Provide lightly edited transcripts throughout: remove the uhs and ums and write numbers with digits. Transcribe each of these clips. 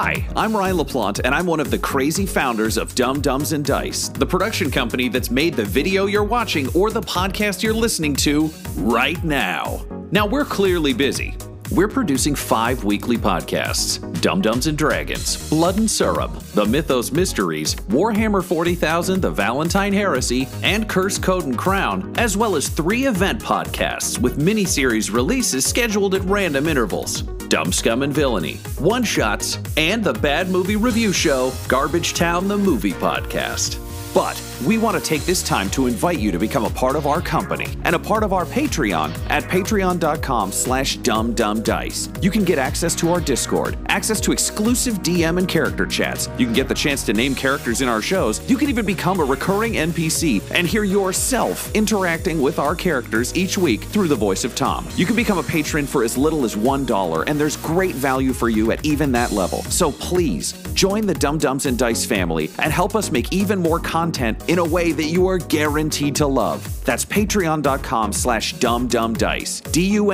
Hi, I'm Ryan LaPlante, and I'm one of the crazy founders of Dumb Dumbs and Dice, the production company that's made the video you're watching or the podcast you're listening to right now. Now, we're clearly busy. We're producing 5 weekly podcasts: Dumb Dumbs and Dragons, Blood and Syrup, The Mythos Mysteries, Warhammer 40,000, The Valentine Heresy, and Curse, Code, and Crown, as well as 3 event podcasts with miniseries releases scheduled at random intervals: Dumb Scum and Villainy, One Shots, and the bad movie review show, Garbage Town, the Movie Podcast. But we want to take this time to invite you to become a part of our company and a part of our Patreon at patreon.com/dumbdumbdice. You can get access to our Discord, access to exclusive DM and character chats. You can get the chance to name characters in our shows. You can even become a recurring NPC and hear yourself interacting with our characters each week through the voice of Tom. You can become a patron for as little as $1, and there's great value for you at even that level. So please, join the Dumb Dumbs and Dice family and help us make even more content in a way that you are guaranteed to love. That's patreon.com/dumbdumbdice.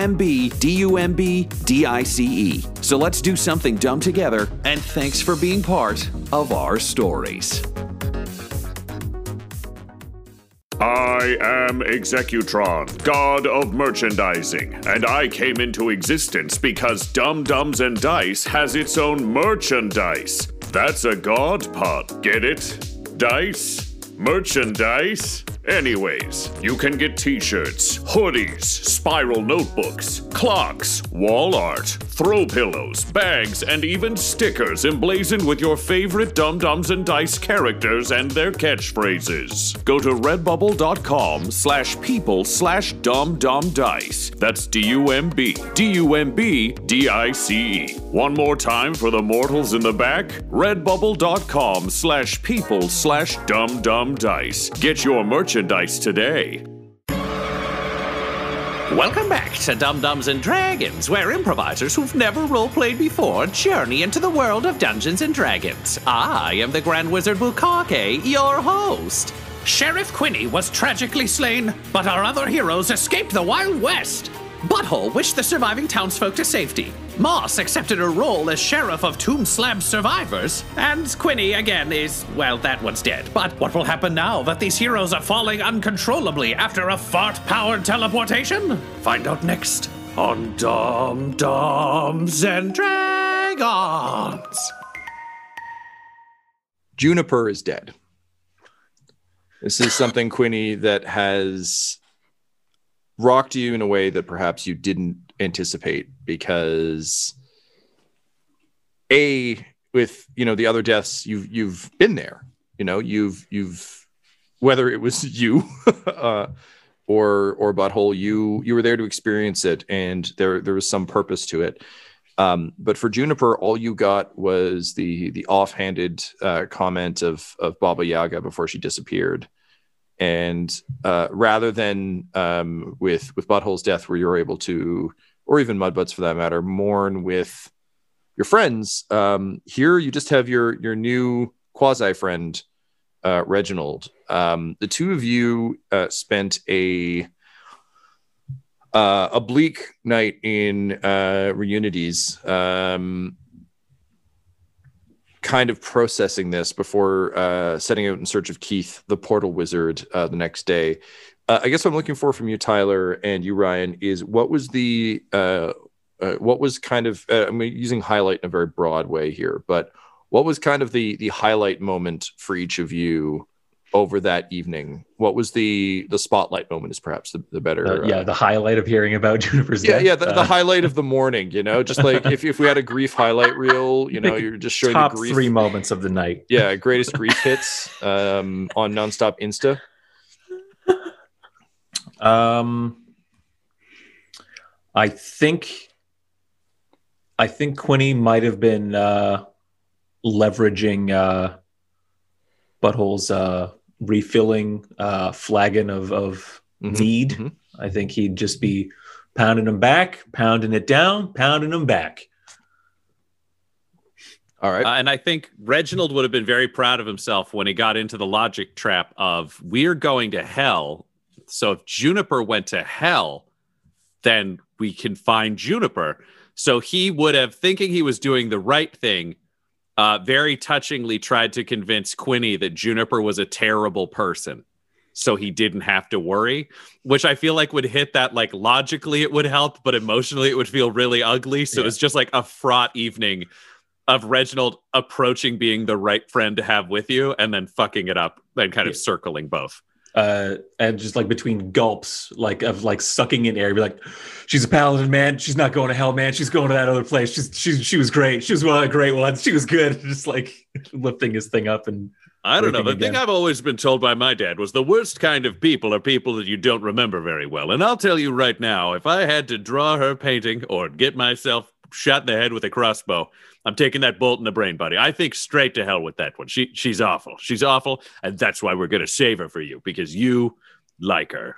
DUMBDICE. So let's do something dumb together, and thanks for being part of our stories. I am Executron, god of merchandising, and I came into existence because Dumb Dumbs and Dice has its own merchandise. That's a god pod, get it? Dice? Merchandise? Anyways, you can get t-shirts, hoodies, spiral notebooks, clocks, wall art, throw pillows, bags, and even stickers emblazoned with your favorite Dumb Dumbs and Dice characters and their catchphrases. Go to redbubble.com/people/dumbdumbdice. That's DUMBDICE. One more time for the mortals in the back, redbubble.com/people/dumbdumbdice. Get your merchandise today. Welcome back to Dumb Dumbs and Dragons, where improvisers who've never roleplayed before journey into the world of Dungeons and Dragons. I am the Grand Wizard Bukake, your host. Sheriff Quinny was tragically slain, but our other heroes escaped the Wild West. Butthole wished the surviving townsfolk to safety. Moss accepted a role as sheriff of Tomb Slab survivors. And Quinny, again, is, well, that one's dead. But what will happen now that these heroes are falling uncontrollably after a fart-powered teleportation? Find out next on Dumb Dumbs and Dragons. Juniper is dead. This is something, Quinny, that has rocked you in a way that perhaps you didn't anticipate, because with the other deaths, you've been there. You've whether it was you or Butthole, you were there to experience it, and there was some purpose to it. But for Juniper, all you got was the offhanded comment of Baba Yaga before she disappeared. And rather than with Butthole's death, where you're able to, or even Mudbutts for that matter, mourn with your friends, here you just have your new quasi-friend, Reginald. The two of you spent a bleak night in Reunities, kind of processing this before setting out in search of Keith, the portal wizard, the next day. I guess what I'm looking for from you, Tyler, and you, Ryan, is what was kind of, I'm using highlight in a very broad way here, but what was kind of the highlight moment for each of you over that evening? What was the spotlight moment is perhaps the better. The highlight of hearing about Juniper's death. Yeah, the highlight of the morning, just like if we had a grief highlight reel, you're just showing top the grief. 3 moments of the night. Yeah, greatest grief hits on Nonstop Insta. I think Quinny might have been leveraging Butthole's refilling flagon of mead. Mm-hmm. I think he'd just be pounding him back, pounding it down, pounding him back. All right. And I think Reginald would have been very proud of himself when he got into the logic trap of, we're going to hell. So if Juniper went to hell, then we can find Juniper. So he would have, thinking he was doing the right thing, very touchingly tried to convince Quinny that Juniper was a terrible person, so he didn't have to worry, which I feel like would hit that, like, logically it would help, but emotionally it would feel really ugly. So it's just like a fraught evening of Reginald approaching being the right friend to have with you and then fucking it up and kind of circling both. And just like between gulps, like of like sucking in air, be like, she's a paladin, man. She's not going to hell, man. She's going to that other place. She was great. She was one of the great ones. She was good. Just like lifting his thing up and I don't know. The thing I've always been told by my dad was the worst kind of people are people that you don't remember very well. And I'll tell you right now, if I had to draw her painting or get myself shot in the head with a crossbow, I'm taking that bolt in the brain, buddy. I think straight to hell with that one. She's awful. She's awful, and that's why we're going to save her for you, because you like her.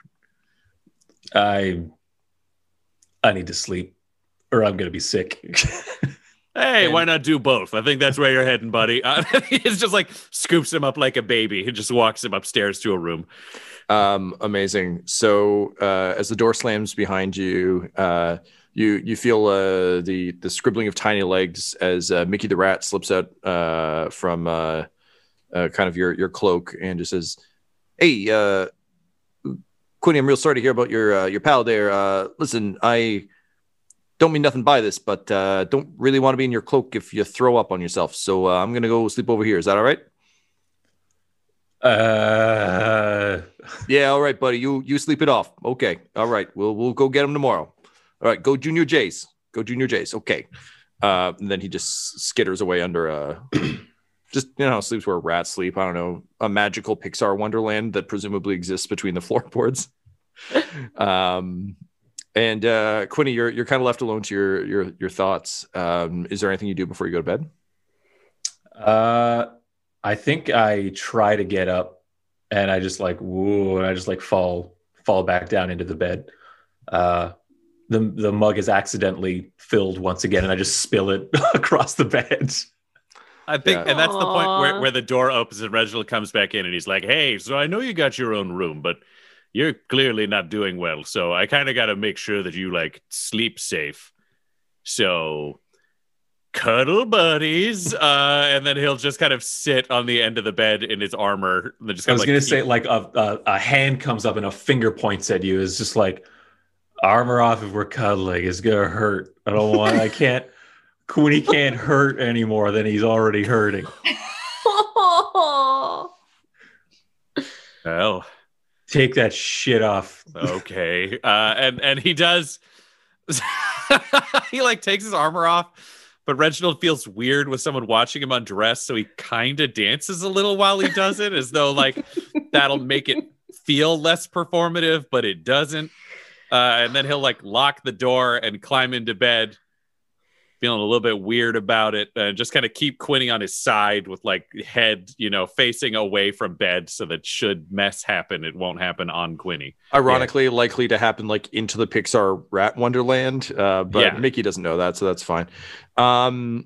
I need to sleep, or I'm going to be sick. Hey, why not do both? I think that's where you're heading, buddy. It's just like scoops him up like a baby and just walks him upstairs to a room. Amazing. So as the door slams behind you, you feel the scribbling of tiny legs as Mickey the Rat slips out from kind of your cloak and just says, "Hey, Quinny, I'm real sorry to hear about your pal there. Listen, I don't mean nothing by this, but don't really want to be in your cloak if you throw up on yourself. So I'm gonna go sleep over here. Is that all right?" Yeah, all right, buddy. You sleep it off. Okay, all right. We'll go get him tomorrow. All right, go Junior Jays. Go Junior Jays. Okay. And then he just skitters away under just, sleeps where rats sleep. I don't know, a magical Pixar wonderland that presumably exists between the floorboards. And Quinny, you're kind of left alone to your thoughts. Is there anything you do before you go to bed? I think I try to get up and I just like, woo, and I just like fall back down into the bed. The mug is accidentally filled once again, and I just spill it across the bed. I think, and that's the point where the door opens and Reginald comes back in, and he's like, "Hey, so I know you got your own room, but you're clearly not doing well. So I kind of got to make sure that you like sleep safe. So cuddle buddies." And then he'll just kind of sit on the end of the bed in his armor. And just I was going to say, like a hand comes up and a finger points at you. It's just like, armor off if we're cuddling. It's gonna hurt. I can't. Quinny can't hurt any more than he's already hurting. Well, take that shit off. Okay. And he does. He like takes his armor off, but Reginald feels weird with someone watching him undress, so he kind of dances a little while he does it, as though like that'll make it feel less performative, but it doesn't. And then he'll like lock the door and climb into bed, feeling a little bit weird about it, and just kind of keep Quinny on his side with like head, facing away from bed, so that should mess happen, it won't happen on Quinny. Ironically, likely to happen like into the Pixar rat wonderland, but Mickey doesn't know that, so that's fine. And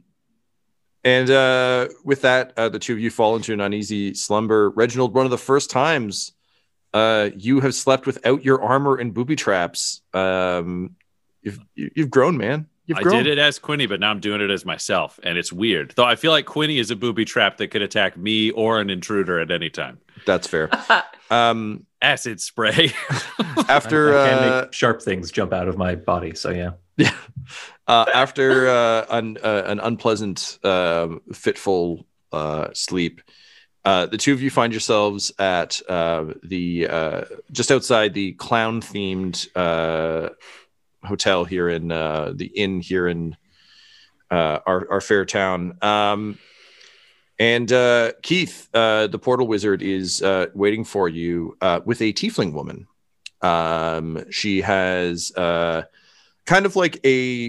with that, the two of you fall into an uneasy slumber. Reginald, one of the first times you have slept without your armor and booby traps. You've grown, man. You've grown. I did it as Quinny, but now I'm doing it as myself, and it's weird. Though I feel like Quinny is a booby trap that could attack me or an intruder at any time. That's fair. Acid spray. After I can make sharp things jump out of my body, so yeah. After an unpleasant, fitful sleep, the two of you find yourselves at the just outside the clown-themed hotel here in the inn here in our fair town. And Keith, the portal wizard, is waiting for you with a tiefling woman. She has kind of like a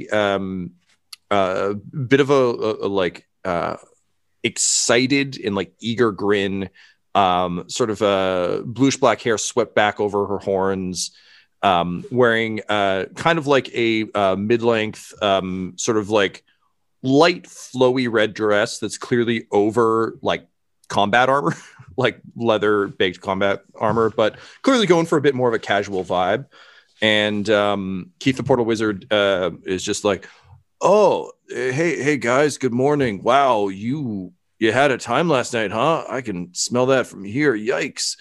bit of a excited and like eager grin, sort of bluish black hair swept back over her horns, wearing kind of like a mid-length sort of like light flowy red dress that's clearly over like combat armor, like leather baked combat armor, but clearly going for a bit more of a casual vibe. And Keith the portal wizard is just like, Oh, hey guys, good morning. Wow, you had a time last night, huh? I can smell that from here. Yikes.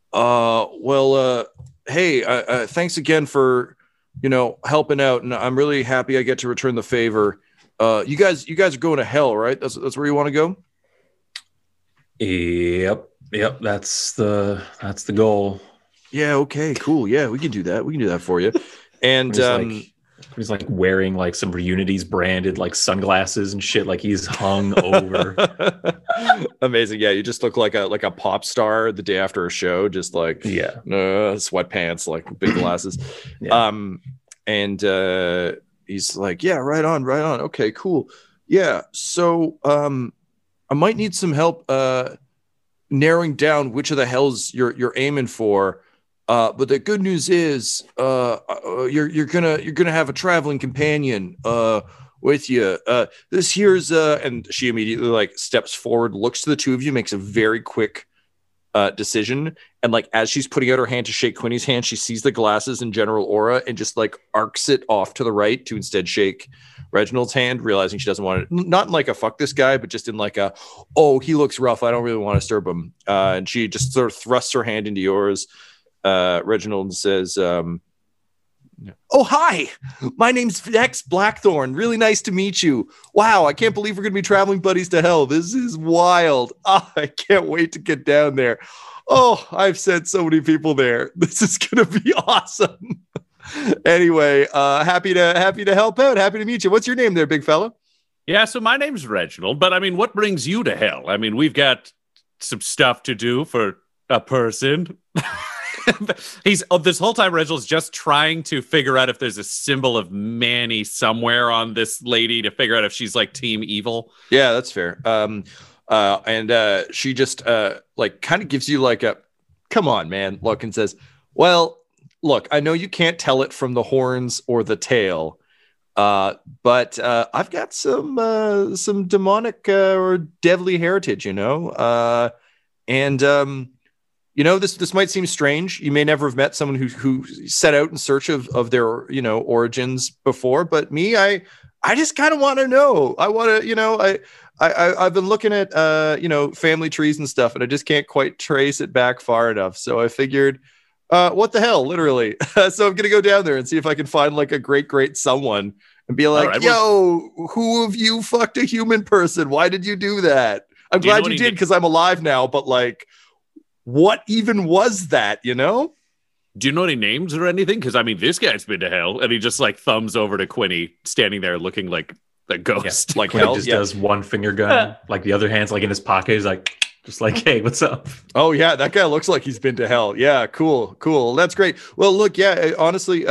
Hey, thanks again for, helping out, and I'm really happy I get to return the favor. You guys are going to hell, right? That's where you want to go? Yep. That's the goal. Yeah, okay, cool. Yeah, we can do that. We can do that for you. And he's like wearing like some Reunities branded like sunglasses and shit, like he's hung over. Amazing. Yeah, you just look like a pop star the day after a show, just like sweatpants, like big glasses. Yeah. And he's like, yeah, right on. Okay, cool. Yeah, so I might need some help narrowing down which of the hells you're aiming for. But the good news is you're gonna have a traveling companion with you. This here's and she immediately like steps forward, looks to the two of you, makes a very quick decision, and like as she's putting out her hand to shake Quinny's hand, she sees the glasses and general aura and just like arcs it off to the right to instead shake Reginald's hand, realizing she doesn't want it, not in like a fuck this guy, but just in like a, oh, he looks rough, I don't really want to disturb him. And she just sort of thrusts her hand into yours. Reginald says, oh, hi, my name's Vex Blackthorn. Really nice to meet you. Wow, I can't believe we're going to be traveling buddies to hell. This is wild. Oh, I can't wait to get down there. Oh, I've sent so many people there. This is going to be awesome. Anyway, happy to help out. Happy to meet you. What's your name there, big fella? Yeah, so my name's Reginald, but I mean, what brings you to hell? I mean, we've got some stuff to do for a person. He's this whole time Reginald's just trying to figure out if there's a symbol of Manny somewhere on this lady to figure out if she's like team evil. Yeah, that's fair. And she just like kind of gives you like a come on, man, look, and says, well, look, I know you can't tell it from the horns or the tail, but I've got some demonic or deadly heritage, this might seem strange. You may never have met someone who set out in search of their, origins before, but me, I just kind of want to know. I want to, I've been looking at, family trees and stuff, and I just can't quite trace it back far enough. So I figured, what the hell, literally. So I'm going to go down there and see if I can find like a great someone and be like, right, yo, who of you fucked a human person? Why did you do that? I'm glad you did because I'm alive now, but like, what even was that, Do you know any names or anything? Because I mean, this guy's been to hell, and he just like thumbs over to Quinny, standing there looking like a ghost. Yeah, like Quinny just does one finger gun, like the other hand's like in his pocket. He's like, just like, hey, what's up? Oh yeah, that guy looks like he's been to hell. Yeah, cool. That's great. Well, look, yeah, honestly,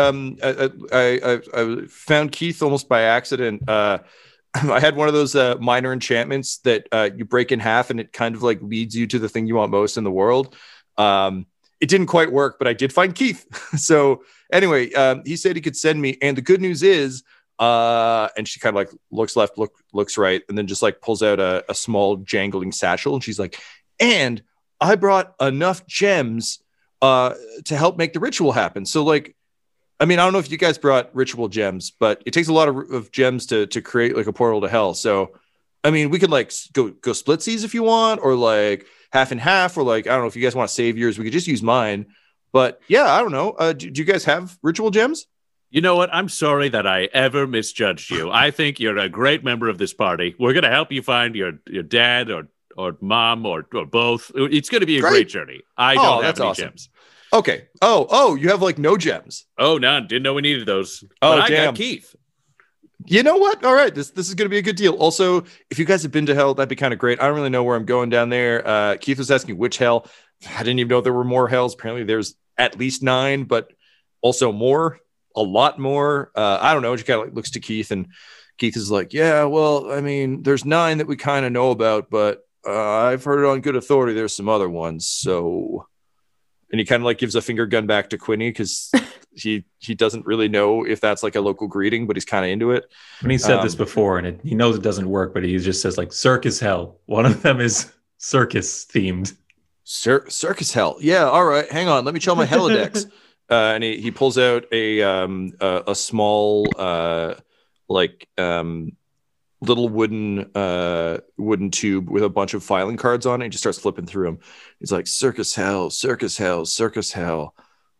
I found Keith almost by accident. I had one of those minor enchantments that you break in half and it kind of like leads you to the thing you want most in the world. It didn't quite work, but I did find Keith. So anyway, he said he could send me. And the good news is, and she kind of like looks left, looks right, and then just like pulls out a small jangling satchel. And she's like, and I brought enough gems to help make the ritual happen. So like, I mean, I don't know if you guys brought ritual gems, but it takes a lot of gems to create like a portal to hell. So, I mean, we could like go splitsies if you want, or like half and half, or like, I don't know if you guys want to save yours, we could just use mine. But yeah, I don't know. Do you guys have ritual gems? You know what? I'm sorry that I ever misjudged you. I think you're a great member of this party. We're going to help you find your dad or mom or both. It's going to be a great journey. I don't have any gems. Okay. Oh, you have like no gems. Oh, none. Didn't know we needed those. But I got Keith. You know what? All right. This is going to be a good deal. Also, if you guys have been to hell, that'd be kind of great. I don't really know where I'm going down there. Keith was asking which hell. I didn't even know there were more hells. Apparently there's at least 9, but also a lot more. I don't know. She kind of like looks to Keith, and Keith is like, yeah, well, I mean, there's 9 that we kind of know about, but I've heard it on good authority. There's some other ones. So... And he kind of like gives a finger gun back to Quinny because he doesn't really know if that's like a local greeting, but he's kind of into it. When he said this before, and he knows it doesn't work, but he just says like circus hell. One of them is circus themed. Circus hell. Yeah. All right. Hang on. Let me show my Helidex. And he pulls out a small like little wooden tube with a bunch of filing cards on it. He just starts flipping through them. He's like, circus hell, circus hell, circus hell.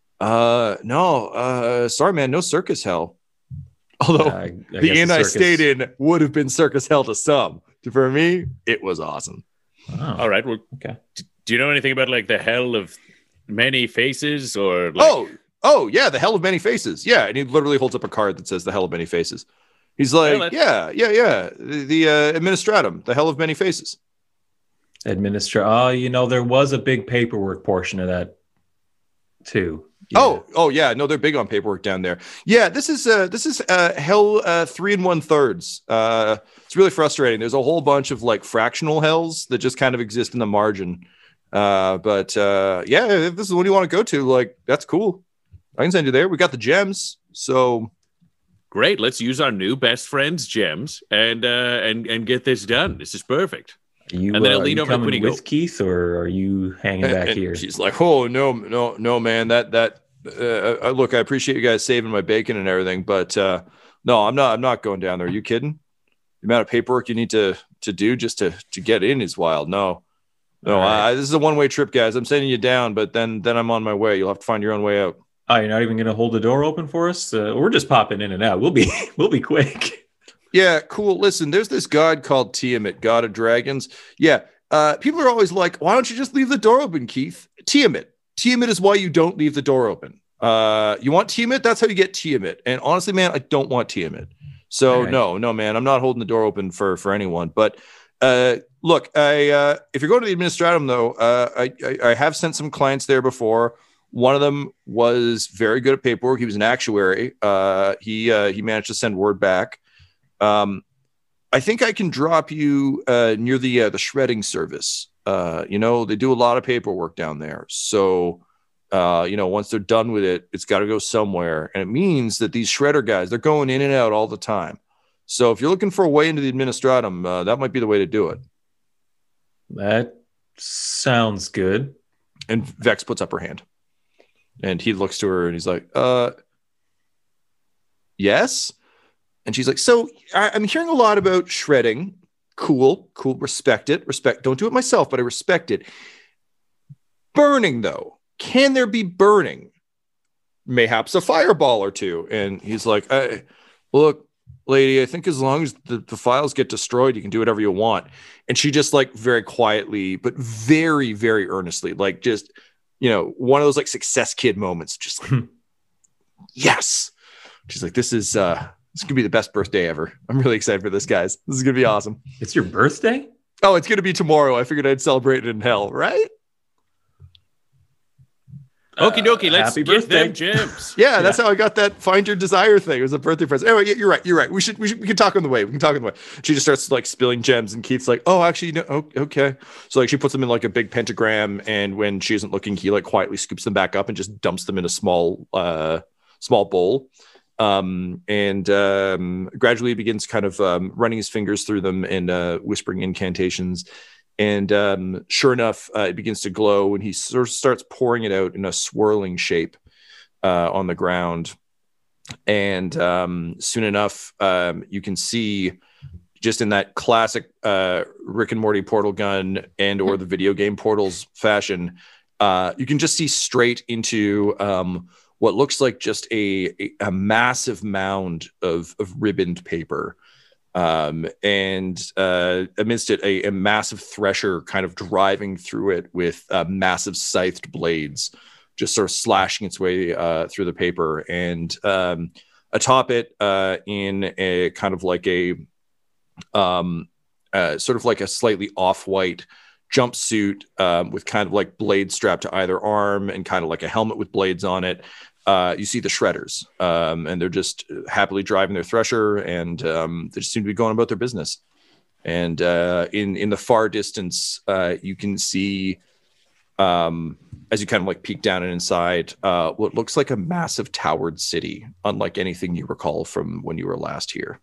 No, sorry, man, no circus hell. Although I the inn I stayed in would have been circus hell to some. For me, it was awesome. Oh, All right. Well, okay. do you know anything about like the hell of many faces or like... Oh, yeah, the hell of many faces. Yeah, and he literally holds up a card that says the hell of many faces. He's like, Well, yeah. The administratum, the hell of many faces. Oh, there was a big paperwork portion of that too. Yeah. Oh, yeah. No, they're big on paperwork down there. Yeah, this is hell 3 1/3. It's really frustrating. There's a whole bunch of like fractional hells that just kind of exist in the margin. But yeah, if this is what you want to go to, like that's cool. I can send you there. We got the gems, so Great. Let's use our new best friend's gems and get this done. This is perfect. You, and then I'll are lean you over to coming Quinigo. with Keith, or are you hanging back and here? she's like, oh no, man. That look, I appreciate you guys saving my bacon and everything, but no, I'm not going down there. Are you kidding? The amount of paperwork you need to do just to get in is wild. No, Right. this is a one-way trip, guys. I'm sending you down, but then I'm on my way. You'll have to find your own way out. Oh, you're not even going to hold the door open for us? We're just popping in and out. We'll be quick. Yeah, cool. Listen, there's this god called Tiamat, god of dragons. Yeah, people are always like, why don't you just leave the door open, Keith? Tiamat is why you don't leave the door open. You want Tiamat? That's how you get Tiamat. And honestly, man, I don't want Tiamat. So Right. no, man, I'm not holding the door open for anyone. But look, if you're going to the administratum, though, I have sent some clients there before. One of them was very good at paperwork. He was an actuary. He managed to send word back. I think I can drop you near the shredding service. They do a lot of paperwork down there. So, once they're done with it, it's got to go somewhere. And it means that these shredder guys, they're going in and out all the time. So if you're looking for a way into the administratum, that might be the way to do it. That sounds good. And Vex puts up her hand. And he looks to her and he's like, yes? And she's like, so I'm hearing a lot about shredding. Cool. Respect it. Don't do it myself, but I respect it. Burning, though. Can there be burning? Mayhaps a fireball or two. And he's like, look, lady, I think as long as the files get destroyed, you can do whatever you want. And she just like very quietly, but very, very earnestly, like just, one of those like success kid moments, just like, yes. She's like, this is gonna be the best birthday ever. I'm really excited for this, guys. This is gonna be awesome. It's your birthday? Oh, it's gonna be tomorrow. I figured I'd celebrate it in hell, right? Okie dokie, let's happy get birthday. them gems. Yeah, that's how I got that find your desire thing. It was a birthday present. Anyway, yeah, you're right. We can talk on the way. She just starts like spilling gems, and Keith's like, oh, actually, no, okay. So like she puts them in like a big pentagram, and when she isn't looking, he like quietly scoops them back up and just dumps them in a small bowl. And gradually begins kind of running his fingers through them and whispering incantations. And sure enough, it begins to glow, and he sort of starts pouring it out in a swirling shape on the ground. And soon enough, you can see, just in that classic Rick and Morty portal gun and or the video game Portals fashion, you can just see straight into what looks like just a massive mound of ribboned paper. And amidst it, a massive thresher kind of driving through it with massive scythed blades, just sort of slashing its way through the paper. And atop it, in a kind of like a sort of like a slightly off-white jumpsuit with kind of like blades strapped to either arm and kind of like a helmet with blades on it. You see the shredders, and they're just happily driving their thresher, and they just seem to be going about their business. And in the far distance, you can see, as you kind of like peek down and inside, what looks like a massive towered city, unlike anything you recall from when you were last here.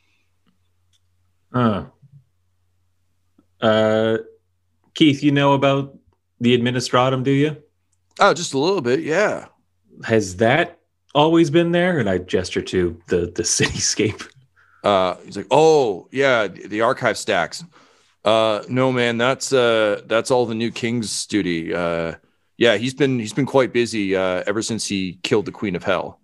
Keith, you know about the administratum, do you? Oh, just a little bit, yeah. Has that always been there? And I gesture to the cityscape. He's like, oh yeah, the archive stacks. No man, that's all the new king's duty. Yeah, he's been quite busy ever since he killed the Queen of Hell.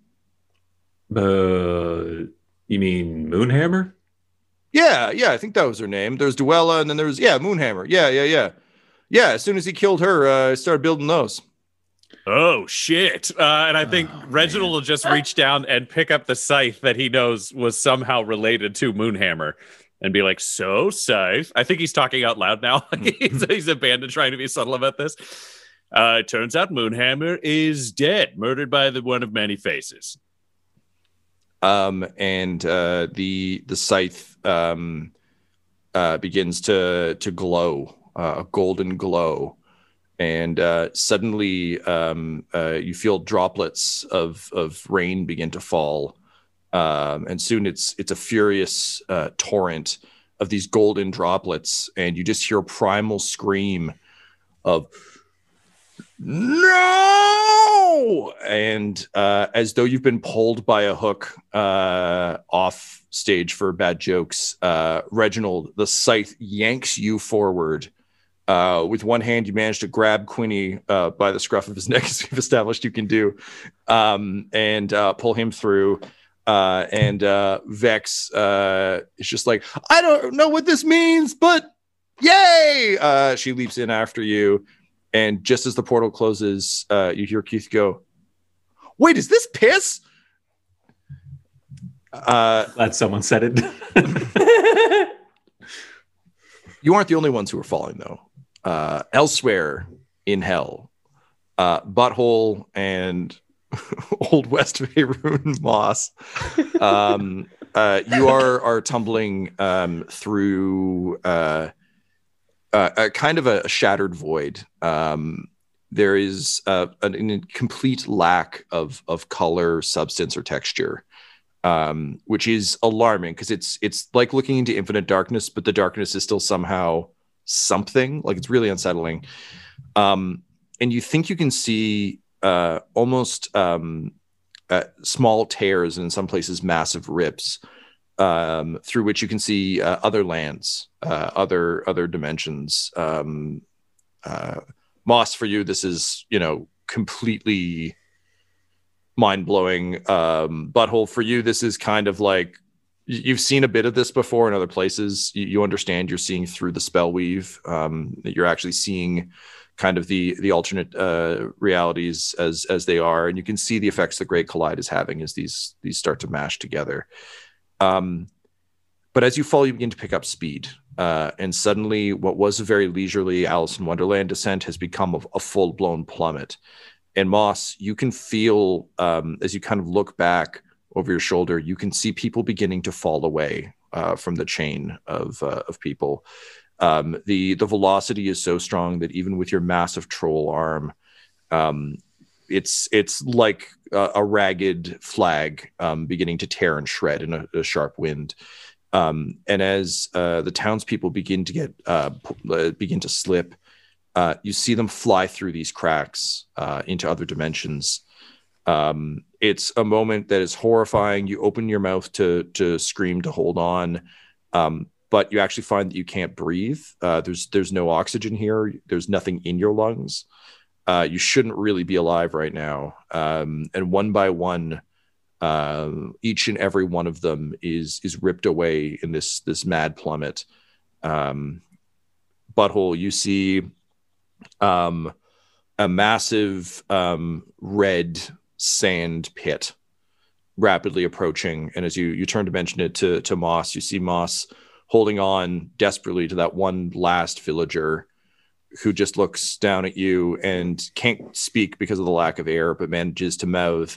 You mean Moonhammer? Yeah, I think that was her name. There's Duella, and then there's Moonhammer. Yeah. As soon as he killed her, I started building those. Oh shit! And I think Reginald will just reach down and pick up the scythe that he knows was somehow related to Moonhammer, and be like, "So, scythe." I think he's talking out loud now. He's abandoned trying to be subtle about this. It turns out Moonhammer is dead, murdered by one of many faces. And the scythe begins to glow, a golden glow, and suddenly you feel droplets of rain begin to fall, and soon it's a furious torrent of these golden droplets, and you just hear a primal scream of no, and as though you've been pulled by a hook off stage for bad jokes, Reginald, the scythe yanks you forward. With one hand, you manage to grab Quinny by the scruff of his neck, as we've established you can do, and pull him through. And Vex is just like, I don't know what this means, but yay! She leaps in after you. And just as the portal closes, you hear Keith go, wait, is this piss? Glad someone said it. You aren't the only ones who are falling, though. Elsewhere in hell, Butthole and Old West Faerun Moss, you are tumbling through a kind of a shattered void. There is a complete lack of color, substance, or texture, which is alarming because it's like looking into infinite darkness, but the darkness is still somehow something. Like, it's really unsettling. And you think you can see almost small tears, and in some places massive rips, through which you can see other lands, other dimensions. Moss, for you, this is, completely mind-blowing. Butthole, for you, this is kind of like, you've seen a bit of this before in other places. You understand you're seeing through the spell weave, that you're actually seeing kind of the alternate realities as they are, and you can see the effects the Great Collide is having as these start to mash together. But as you fall, you begin to pick up speed, and suddenly what was a very leisurely Alice in Wonderland descent has become a full-blown plummet. And Moss, you can feel, as you kind of look back over your shoulder, you can see people beginning to fall away from the chain of people. The velocity is so strong that even with your massive troll arm, it's like a ragged flag beginning to tear and shred in a sharp wind. And as the townspeople begin to slip, you see them fly through these cracks into other dimensions. It's a moment that is horrifying. You open your mouth to scream, to hold on, but you actually find that you can't breathe. There's no oxygen here. There's nothing in your lungs. You shouldn't really be alive right now. And one by one, each and every one of them is ripped away in this mad plummet. Butthole, you see a massive red sand pit rapidly approaching, and as you turn to mention it to Moss, you see Moss holding on desperately to that one last villager who just looks down at you and can't speak because of the lack of air, but manages to mouth,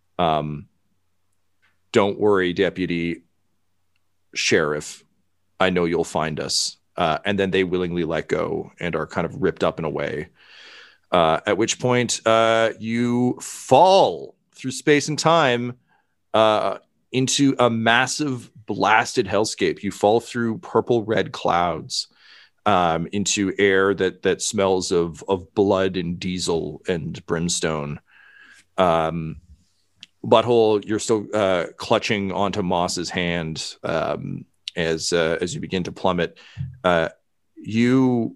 "Don't worry, Deputy Sheriff, I know you'll find us." And then they willingly let go and are kind of ripped up and away. At which point you fall through space and time into a massive blasted hellscape. You fall through purple red clouds into air that smells of blood and diesel and brimstone. Butthole, you're still clutching onto Moss's hand as you begin to plummet. You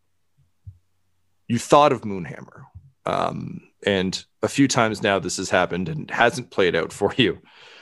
thought of Moonhammer, and a few times now this has happened and hasn't played out for you.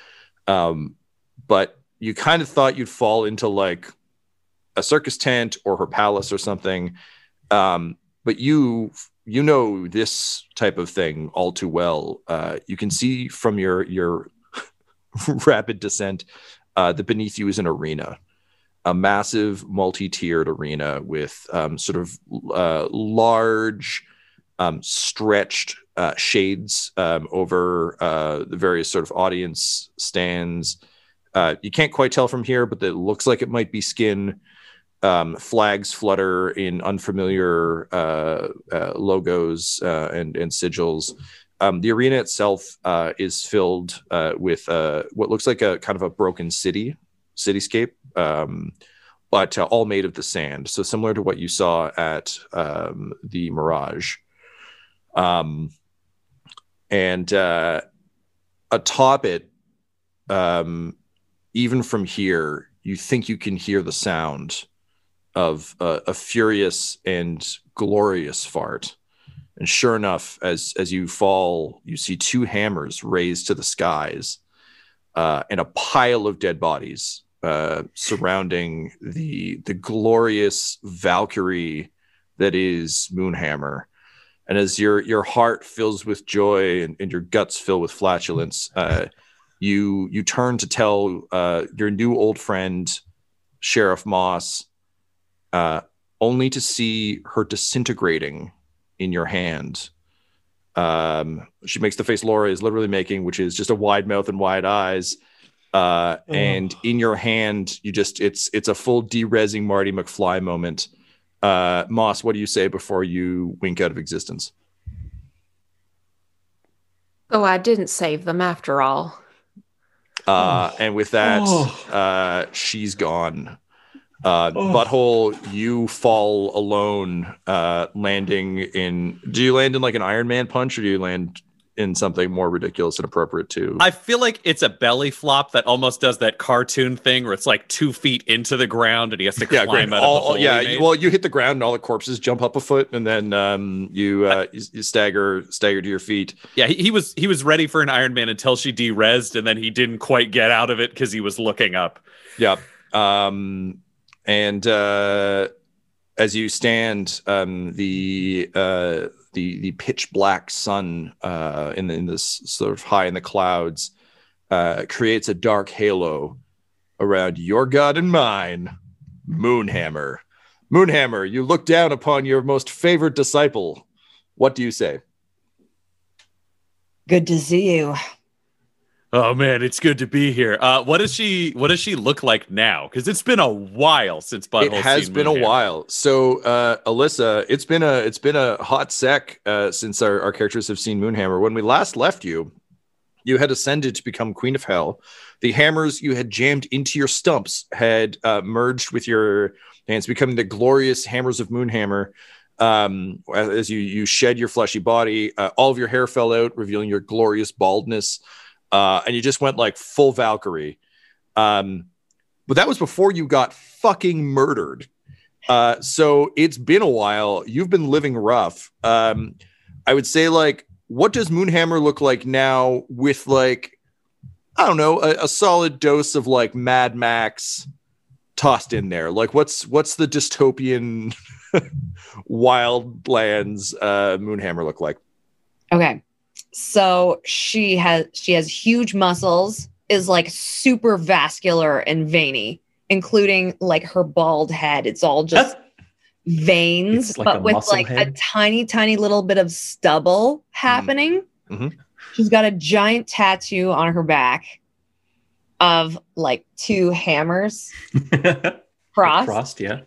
But you kind of thought you'd fall into like a circus tent or her palace or something. But you know this type of thing all too well. You can see from your rapid descent that beneath you is an arena, a massive multi-tiered arena with sort of large stretched shades over the various sort of audience stands. You can't quite tell from here, but it looks like it might be skin. Flags flutter in unfamiliar logos and sigils. The arena itself is filled with what looks like a kind of a broken cityscape, but all made of the sand. So similar to what you saw at the Mirage. And atop it, even from here, you think you can hear the sound of a furious and glorious fart. And sure enough, as you fall, you see two hammers raised to the skies and a pile of dead bodies surrounding the glorious Valkyrie that is Moonhammer. And as your heart fills with joy and your guts fill with flatulence, you turn to tell your new old friend, Sheriff Moss, only to see her disintegrating in your hand. She makes the face Laura is literally making, which is just a wide mouth and wide eyes. And in your hand, it's a full de-rezzing Marty McFly moment. Moss, what do you say before you wink out of existence? Oh, I didn't save them after all. And with that, she's gone. Butthole, you fall alone, landing in... Do you land in like an Iron Man punch, or do you land in something more ridiculous and appropriate too? I feel like it's a belly flop that almost does that cartoon thing where it's like 2 feet into the ground and he has to climb out of the hole. Well, you hit the ground and all the corpses jump up a foot, and then you stagger to your feet. Yeah, he was ready for an Iron Man until she de-rezzed, and then he didn't quite get out of it because he was looking up. Yeah. And as you stand, the pitch black sun in this sort of high in the clouds creates a dark halo around your god and mine, Moonhammer. Moonhammer, you look down upon your most favorite disciple. What do you say? Good to see you. Oh man, it's good to be here. What does she look like now? Because it's been a while since Butthole. It has been a while. So, Alyssa, it's been a hot sec since our characters have seen Moonhammer. When we last left you, you had ascended to become Queen of Hell. The hammers you had jammed into your stumps had merged with your hands, becoming the glorious hammers of Moonhammer. As you shed your fleshy body, all of your hair fell out, revealing your glorious baldness. And you just went like full Valkyrie. But that was before you got fucking murdered. So it's been a while. You've been living rough. I would say, like, what does Moonhammer look like now with, like, I don't know, a solid dose of like Mad Max tossed in there? Like, what's the dystopian wildlands Moonhammer look like? Okay. So she has huge muscles, is like super vascular and veiny, including like her bald head. It's all just veins, like but with like head. a tiny little bit of stubble happening. Mm-hmm. She's got a giant tattoo on her back of like 2 hammers crossed. Yeah.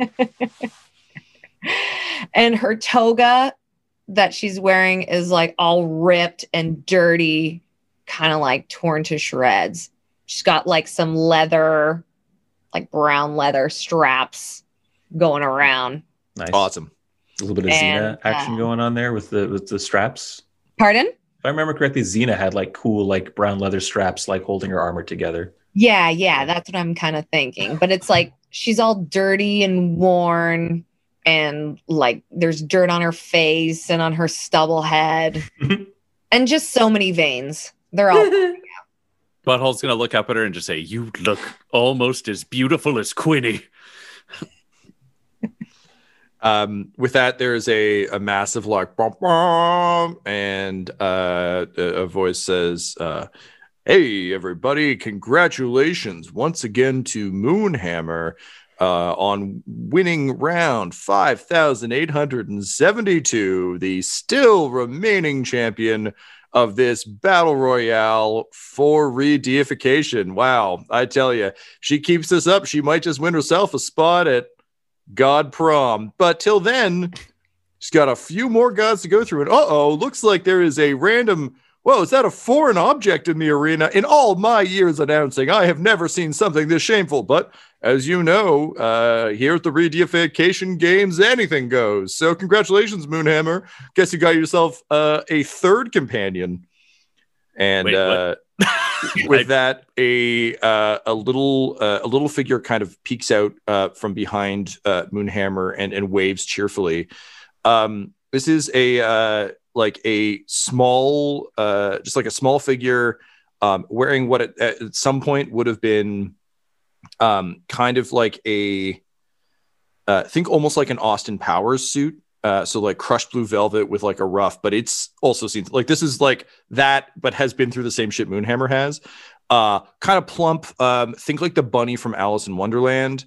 And her toga that she's wearing is like all ripped and dirty, kind of like torn to shreds. She's got like some leather, like brown leather straps going around. Nice. Awesome. A little bit of Xena action going on there with the straps. Pardon? If I remember correctly, Xena had like cool like brown leather straps like holding her armor together. Yeah, that's what I'm kind of thinking. But it's like she's all dirty and worn, and like there's dirt on her face and on her stubble head, and just so many veins. They're all Butthole's gonna look up at her and just say, "You look almost as beautiful as Quinny." With that, there's a massive like bum, bum, and a voice says, "Hey everybody, congratulations once again to Moonhammer on winning round 5,872, the still remaining champion of this battle royale for redeification." Wow, I tell you, she keeps this up, she might just win herself a spot at God Prom. But till then, she's got a few more gods to go through. And looks like there is a random, whoa, is that a foreign object in the arena? In all my years announcing, I have never seen something this shameful. But as you know, here at the Redeification Games, anything goes. So congratulations, Moonhammer. Guess you got yourself a third companion. And Wait, with that, a little figure kind of peeks out from behind Moonhammer and waves cheerfully. This is a small, just like a small figure, wearing what at some point would have been kind of like a think almost like an Austin Powers suit. So like crushed blue velvet with like a ruff, but it's also seen like this is like that, but has been through the same shit Moonhammer has. Kind of plump. Think like the bunny from Alice in Wonderland.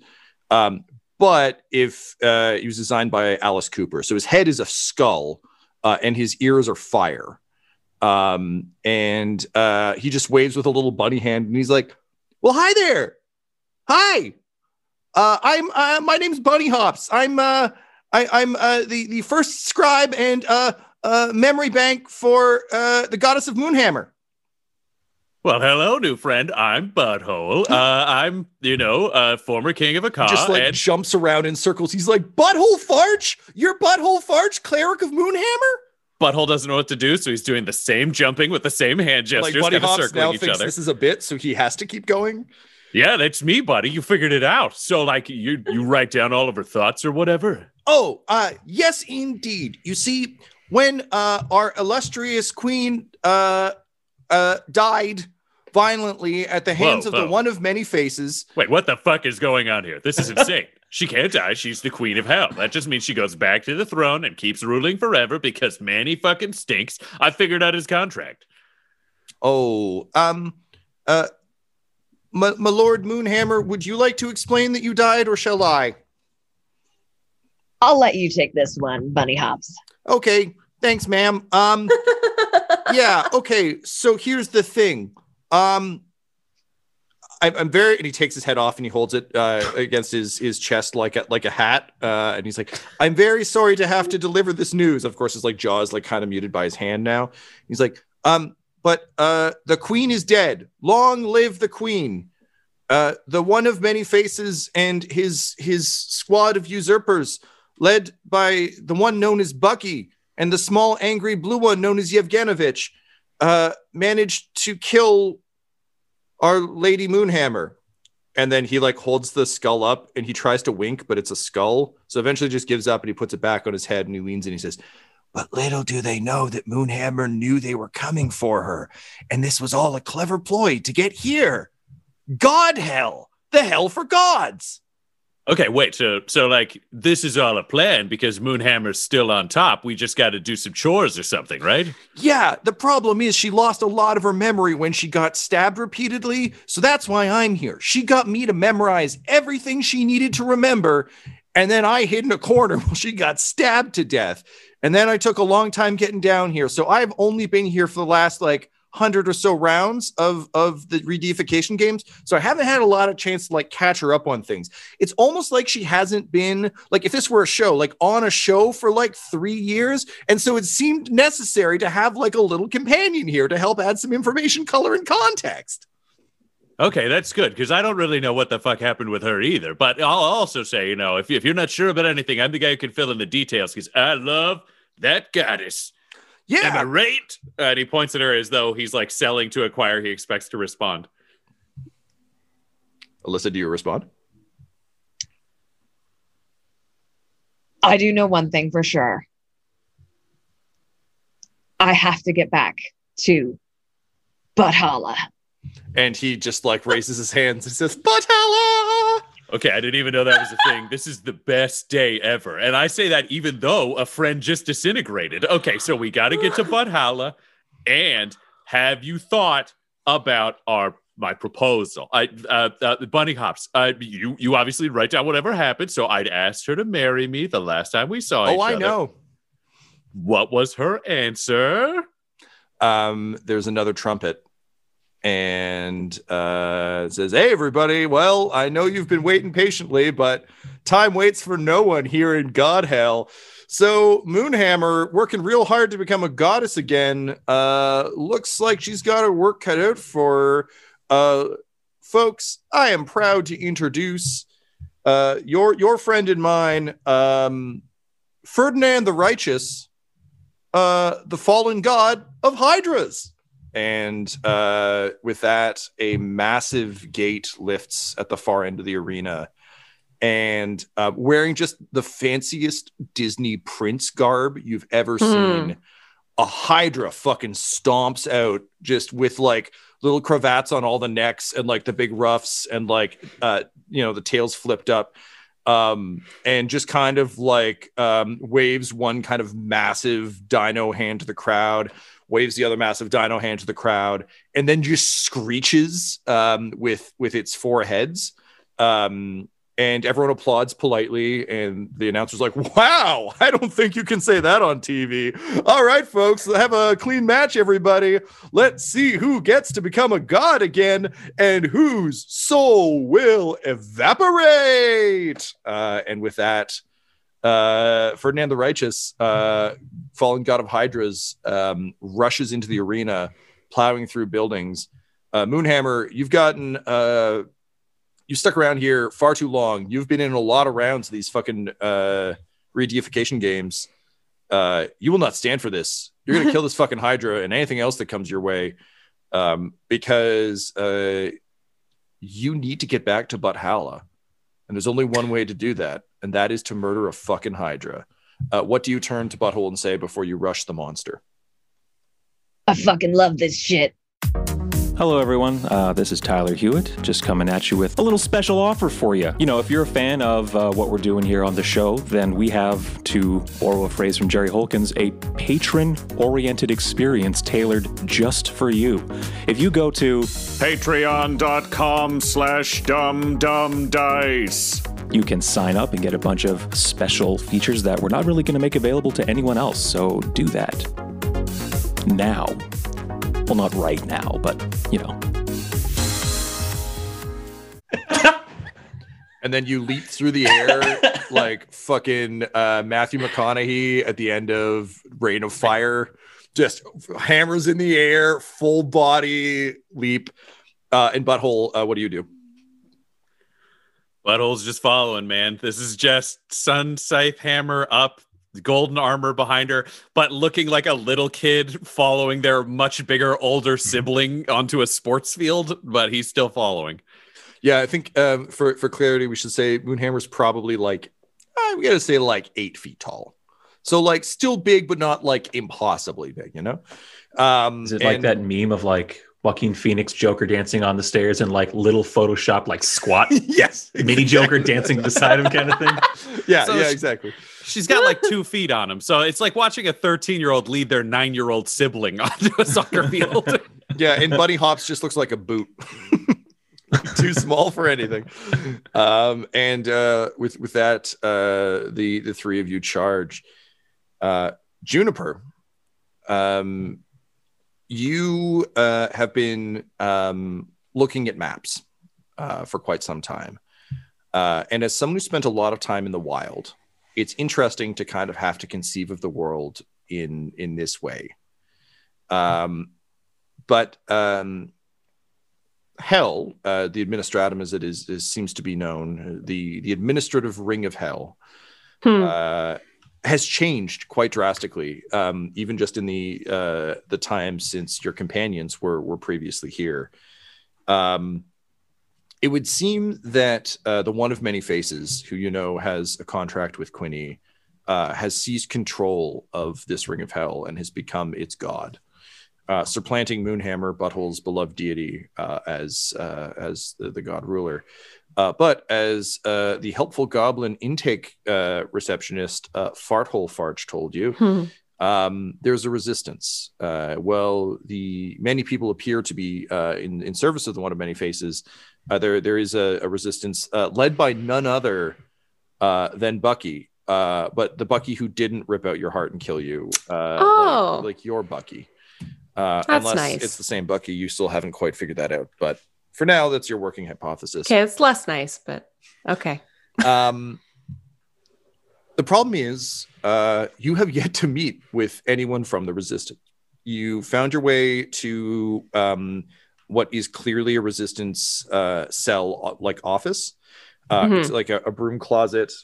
But if he was designed by Alice Cooper, so his head is a skull, and his ears are fire. And he just waves with a little bunny hand, and he's like, "Well, hi there, hi. I'm my name's Bunny Hops. I'm the first scribe and memory bank for the goddess of Moonhammer." Well, hello, new friend. I'm Butthole. I'm, former king of Akaw. Just like jumps around in circles. He's like, "Butthole Farch? You're Butthole Farch, cleric of Moonhammer?" Butthole doesn't know what to do, so he's doing the same jumping with the same hand gestures, like Bunny kind of Hops circling now each thinks other. this is a bit, so he has to keep going. Yeah, that's me, buddy. You figured it out. So, like, you write down all of her thoughts or whatever? Oh, yes, indeed. You see, when our illustrious queen died violently at the hands of the one of many faces. Wait, what the fuck is going on here? This is insane. She can't die. She's the queen of hell. That just means she goes back to the throne and keeps ruling forever because Manny fucking stinks. I figured out his contract. Oh, my Lord Moonhammer, would you like to explain that you died, or shall I? I'll let you take this one, Bunny Hops. Okay, thanks, ma'am. Yeah, okay, so here's the thing. I'm very, and he takes his head off and he holds it against his chest like a hat, and he's like, "I'm very sorry to have to deliver this news." Of course, his like jaw is like kind of muted by his hand now. He's like, but the queen is dead. Long live the queen. The one of many faces and his squad of usurpers, led by the one known as Bucky and the small angry blue one known as Yevgenovich, managed to kill our Lady Moonhammer. And then he like holds the skull up and he tries to wink, but it's a skull. So eventually just gives up and he puts it back on his head and he leans in and he says, "But little do they know that Moonhammer knew they were coming for her. And this was all a clever ploy to get here. God hell, the hell for gods." Okay, wait, so like this is all a plan because Moonhammer's still on top. We just got to do some chores or something, right? Yeah, the problem is she lost a lot of her memory when she got stabbed repeatedly, so that's why I'm here. She got me to memorize everything she needed to remember, and then I hid in a corner while she got stabbed to death. And then I took a long time getting down here, so I've only been here for the last 100 or so rounds of the redeification games, so I haven't had a lot of chance to catch her up on things. It's almost like she hasn't been if this were a show, on a show for 3 years, and so it seemed necessary to have a little companion here to help add some information, color, and context. Okay, that's good, because I don't really know what the fuck happened with her either. But I'll also say, if you're not sure about anything, I'm the guy who can fill in the details, because I love that goddess. Am I right? And he points at her as though he's like selling to a choir he expects to respond. Alyssa, do you respond? I do know one thing for sure. I have to get back to Buthala. And he just like raises his hands and says, Buthala! Okay, I didn't even know that was a thing. This is the best day ever. And I say that even though a friend just disintegrated. Okay, so we got to get to Buthala. And have you thought about my proposal? Bunny Hops, you obviously write down whatever happened. So I'd asked her to marry me the last time we saw each other. Oh, I know. What was her answer? There's another trumpet. And it says, hey, everybody. Well, I know you've been waiting patiently, but time waits for no one here in God Hell. So Moonhammer, working real hard to become a goddess again, looks like she's got her work cut out for her. Folks, I am proud to introduce your friend and mine, Ferdinand the Righteous, the fallen god of Hydras. And with that, a massive gate lifts at the far end of the arena. And wearing just the fanciest Disney prince garb you've ever seen, a Hydra fucking stomps out just with like little cravats on all the necks and like the big ruffs and like, the tails flipped up. And just kind of like waves one kind of massive dino hand to the crowd, waves the other massive dino hand to the crowd, and then just screeches with its four heads. And everyone applauds politely, and the announcer's like, wow, I don't think you can say that on TV. All right, folks, have a clean match, everybody. Let's see who gets to become a god again and whose soul will evaporate. And with that, Ferdinand the Righteous, fallen god of Hydras, rushes into the arena, plowing through buildings. Moonhammer, you've gotten... you stuck around here far too long. You've been in a lot of rounds of these fucking re-deification games. You will not stand for this. You're going to kill this fucking Hydra and anything else that comes your way, because you need to get back to Buthala. And there's only one way to do that, and that is to murder a fucking Hydra. What do you turn to Butthole and say before you rush the monster? I fucking love this shit. Hello, everyone. This is Tyler Hewitt, just coming at you with a little special offer for you. You know, if you're a fan of what we're doing here on the show, then we have, to borrow a phrase from Jerry Holkins, a patron-oriented experience tailored just for you. If you go to patreon.com/dumbdumbdice, you can sign up and get a bunch of special features that we're not really going to make available to anyone else. So do that now. Well, not right now, but, you know. And then you leap through the air like fucking Matthew McConaughey at the end of Reign of Fire. Just hammers in the air, full body leap. And Butthole, what do you do? Butthole's just following, man. This is just Sun Scythe Hammer up, golden armor behind her, but looking like a little kid following their much bigger, older sibling onto a sports field, but he's still following. Yeah, I think for clarity, we should say Moonhammer's probably like, we gotta say like 8 feet tall. So like still big, but not like impossibly big, you know? Is it like that meme of like Joaquin Phoenix Joker dancing on the stairs and like little Photoshop like squat? Yes. Mini Joker dancing beside him kind of thing? Yeah, So yeah, exactly. She's got like 2 feet on him. So it's like watching a 13-year-old lead their 9-year-old sibling onto a soccer field. Yeah, and Bunny Hops just looks like a boot. Too small for anything. And with that, the three of you charge. Juniper, you have been looking at maps for quite some time. And as someone who spent a lot of time in the wild, it's interesting to kind of have to conceive of the world in this way. But Hell, the administratum as it is seems to be known, the administrative ring of Hell, has changed quite drastically, even just in the time since your companions were previously here. It would seem that the one of many faces, who has a contract with Quinny, has seized control of this Ring of Hell and has become its god, supplanting Moonhammer, Butthole's beloved deity, as the god ruler. But as the helpful goblin intake receptionist Farthole Farch told you, there's a resistance. The many people appear to be in service of the one of many faces. There is a resistance led by none other than Bucky, but the Bucky who didn't rip out your heart and kill you, like your Bucky. That's unless nice. It's the same Bucky, you still haven't quite figured that out. But for now, that's your working hypothesis. Okay, it's less nice, but okay. The problem is you have yet to meet with anyone from the Resistance. You found your way to what is clearly a Resistance cell like office. It's like a broom closet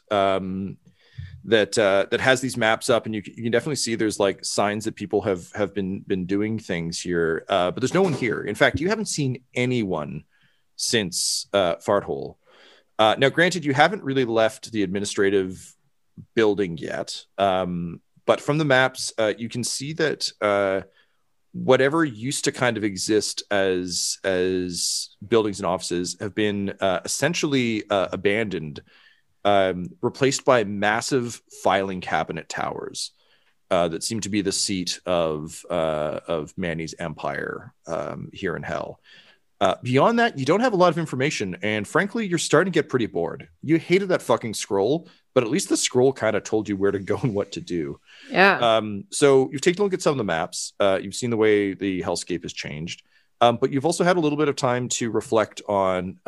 that has these maps up, and you can definitely see there's like signs that people have been doing things here, but there's no one here. In fact, you haven't seen anyone since Farthole. Now, granted, you haven't really left the administrative building yet, but from the maps, you can see that whatever used to kind of exist as buildings and offices have been essentially abandoned, replaced by massive filing cabinet towers that seem to be the seat of Manny's empire here in Hell. Beyond that, you don't have a lot of information, and frankly, you're starting to get pretty bored. You hated that fucking scroll, but at least the scroll kind of told you where to go and what to do. Yeah. So you've taken a look at some of the maps. You've seen the way the hellscape has changed, but you've also had a little bit of time to reflect on,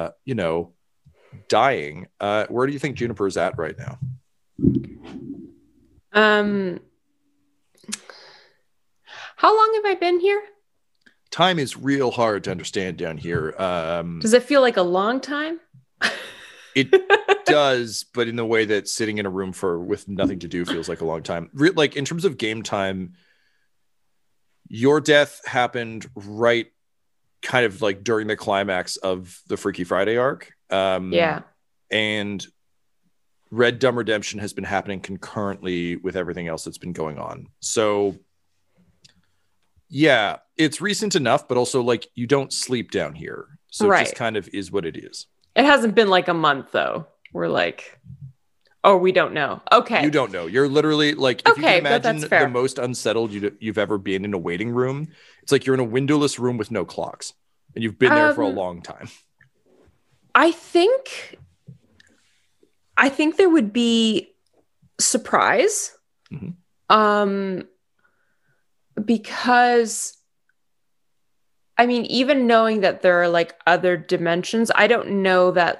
dying. Where do you think Juniper is at right now? How long have I been here? Time is real hard to understand down here. Does it feel like a long time? It does, but in the way that sitting in a room with nothing to do feels like a long time. Like in terms of game time, your death happened right kind of like during the climax of the Freaky Friday arc. Yeah. And Red Dumb Redemption has been happening concurrently with everything else that's been going on. So yeah, it's recent enough, but also like you don't sleep down here. So It just kind of is what it is. It hasn't been like a month though. We're like, oh, we don't know. Okay. You don't know. You're literally like, if you can imagine that's fair. the most unsettled you've ever been in a waiting room, it's like you're in a windowless room with no clocks and you've been there for a long time. I think there would be surprise. Because I mean, even knowing that there are like other dimensions, I don't know that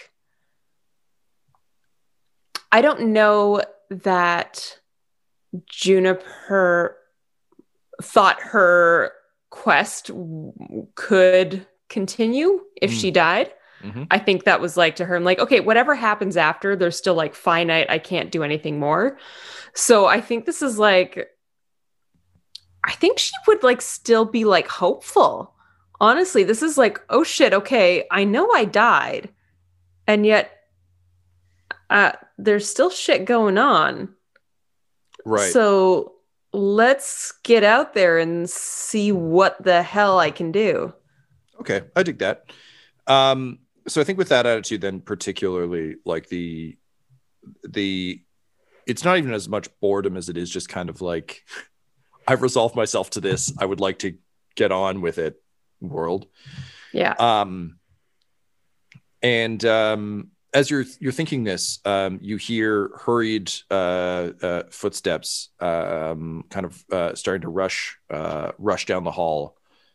Juniper thought her quest could continue if she died. I think that was like to her, I'm like, okay, whatever happens after, there's still like finite. I can't do anything more. So I think this is like, I think she would like still be like hopeful. Honestly, this is like, oh shit, okay, I know I died. And yet there's still shit going on. Right. So let's get out there and see what the hell I can do. Okay, I dig that. So I think with that attitude, then particularly like the it's not even as much boredom as it is just kind of like, I've resolved myself to this, I would like to get on with it world. Yeah. As you're thinking this, you hear hurried footsteps kind of starting to rush down the hall.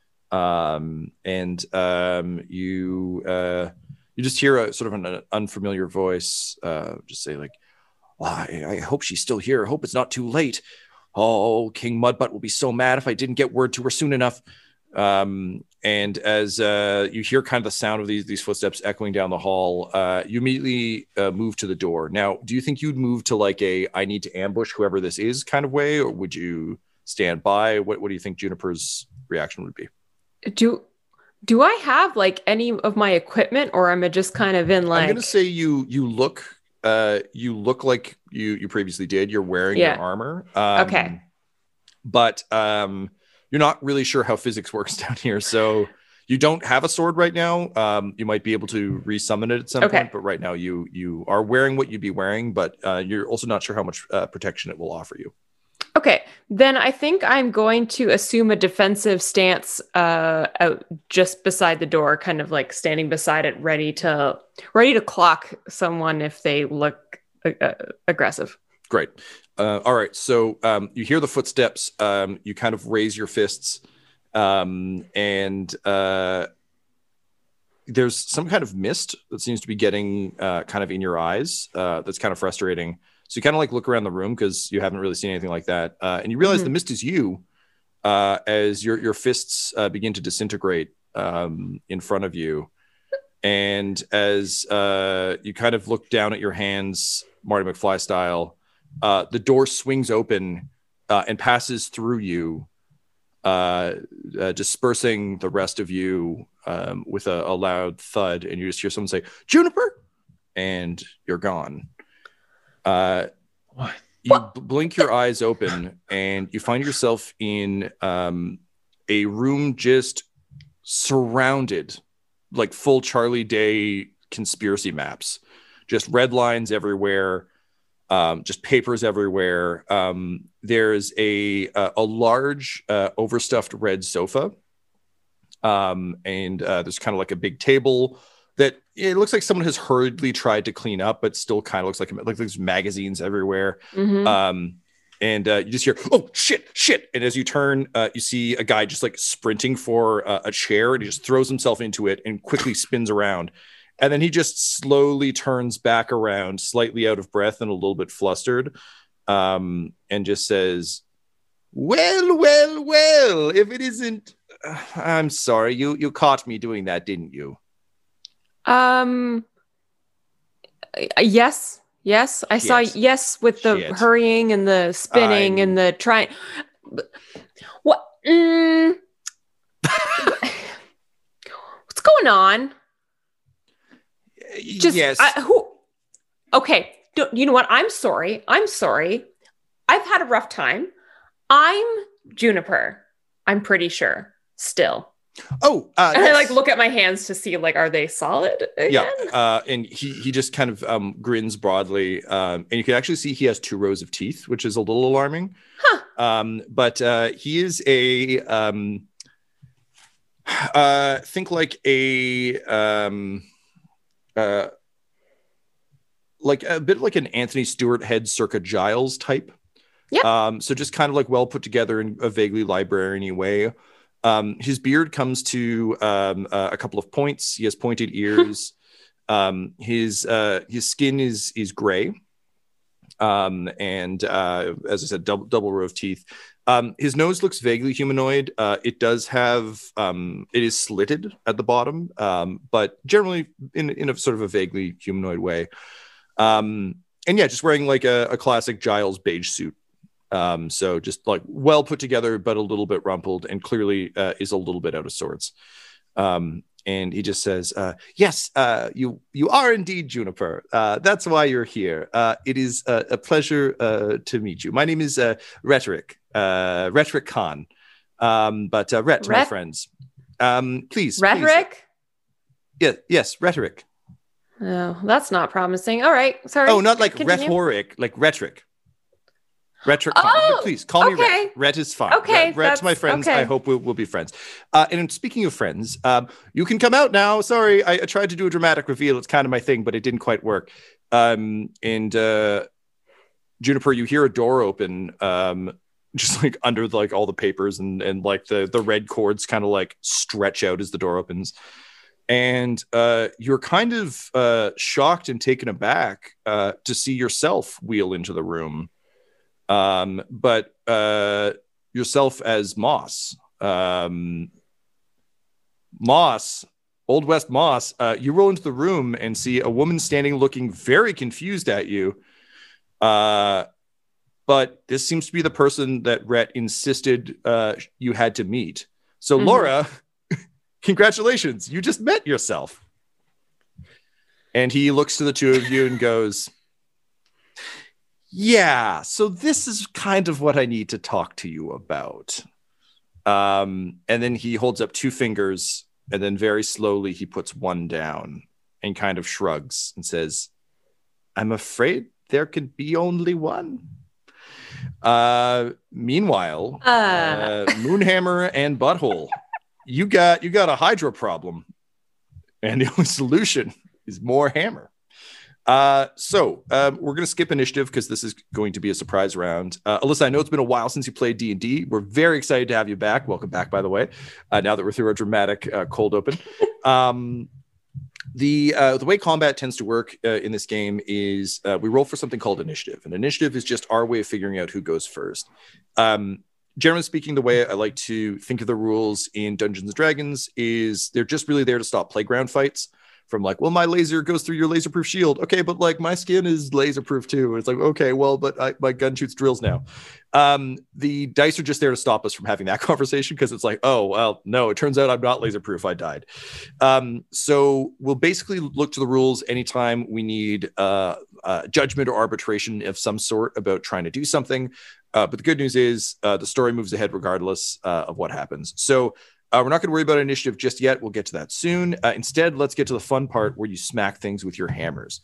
You just hear a sort of an unfamiliar voice just say like, I hope she's still here. I hope it's not too late. Oh, King Mudbutt will be so mad if I didn't get word to her soon enough. And And as you hear kind of the sound of these footsteps echoing down the hall, you immediately move to the door. Now, do you think you'd move to like a I need to ambush whoever this is kind of way, or would you stand by? What do you think Juniper's reaction would be? Do I have like any of my equipment, or am I just kind of in like? I'm gonna say you look like you previously did. You're wearing your armor. Okay. But you're not really sure how physics works down here, so you don't have a sword right now. You might be able to resummon it at some point, but right now you are wearing what you'd be wearing, but you're also not sure how much protection it will offer you. Okay, then I think I'm going to assume a defensive stance out just beside the door, kind of like standing beside it, ready to clock someone if they look aggressive. Great. All right. So you hear the footsteps. You kind of raise your fists, and there's some kind of mist that seems to be getting kind of in your eyes. That's kind of frustrating. So you kind of like look around the room because you haven't really seen anything like that, and you realize the mist is you as your fists begin to disintegrate in front of you, and as you kind of look down at your hands, Marty McFly style. The door swings open and passes through you, dispersing the rest of you with a loud thud, and you just hear someone say, "Juniper," and you're gone. What? You blink your eyes open, and you find yourself in a room just surrounded, like full Charlie Day conspiracy maps, just red lines everywhere. Just papers everywhere. There's a large overstuffed red sofa, and there's kind of like a big table that it looks like someone has hurriedly tried to clean up, but still kind of looks like there's magazines everywhere. And you just hear, "Oh shit!" And as you turn, you see a guy just like sprinting for a chair, and he just throws himself into it and quickly spins around. And then he just slowly turns back around, slightly out of breath and a little bit flustered, and just says, well, if it isn't... I'm sorry, you caught me doing that, didn't you? Yes. I saw yes with the hurrying and the spinning and the trying. What? What's going on? Just yes. Okay. You know what? I'm sorry. I've had a rough time. I'm Juniper. I'm pretty sure still. Oh, and I like look at my hands to see like, are they solid again? Yeah. And he just kind of grins broadly. And you can actually see he has 2 rows of teeth, which is a little alarming. Huh. But he is a think like a like a bit like an Anthony Stewart head circa Giles type. Yeah. So just kind of like well put together in a vaguely librarian-y way. His beard comes to a couple of points. He has pointed ears. His skin is gray. And as I said, double row of teeth. His nose looks vaguely humanoid. It does have it is slitted at the bottom, but generally in a sort of a vaguely humanoid way. And yeah, just wearing like a classic Giles beige suit. So just like well put together, but a little bit rumpled, and clearly is a little bit out of sorts. And he just says, "Yes, you are indeed Juniper. That's why you're here. It is a pleasure to meet you. My name is Rhetoric Khan. But Rhett, my friends, please. Rhetoric? Please. Yes, Rhetoric. Oh, that's not promising. All right, sorry. Oh, not like Continue. rhetoric, like rhetoric. Rhetoric. Oh, please call me okay. Rhett. Rhett is fine. Okay, Rhett's my friends. okay. I hope we'll be friends. And speaking of friends, you can come out now. Sorry, I tried to do a dramatic reveal. It's kind of my thing, but it didn't quite work. And Juniper, you hear a door open, just like under like all the papers and like the red cords kind of like stretch out as the door opens. And you're kind of shocked and taken aback to see yourself wheel into the room. But yourself as Moss. Moss, Old West Moss, you roll into the room and see a woman standing looking very confused at you. But this seems to be the person that Rhett insisted you had to meet. So Laura, congratulations, you just met yourself. And he looks to the two of you and goes, yeah, so this is kind of what I need to talk to you about. And then he holds up two fingers, and then very slowly he puts one down and kind of shrugs and says, I'm afraid there can be only one. Meanwhile, Moonhammer and Butthole, you got a Hydra problem, and the only solution is more hammer. So we're going to skip initiative because this is going to be a surprise round. Alyssa, I know it's been a while since you played D&D. We're very excited to have you back. Welcome back, by the way, now that we're through our dramatic cold open. The way combat tends to work in this game is we roll for something called initiative. And initiative is just our way of figuring out who goes first. Generally speaking, the way I like to think of the rules in Dungeons & Dragons is they're just really there to stop playground fights. From like, well, my laser goes through your laser-proof shield. Okay, but like my skin is laser-proof too. It's like, okay, well, but my gun shoots drills now. The dice are just there to stop us from having that conversation because it's like, oh, well, no, it turns out I'm not laser-proof. I died. So we'll basically look to the rules anytime we need judgment or arbitration of some sort about trying to do something. But the good news is the story moves ahead regardless of what happens. So we're not going to worry about initiative just yet. We'll get to that soon. Instead, let's get to the fun part where you smack things with your hammers.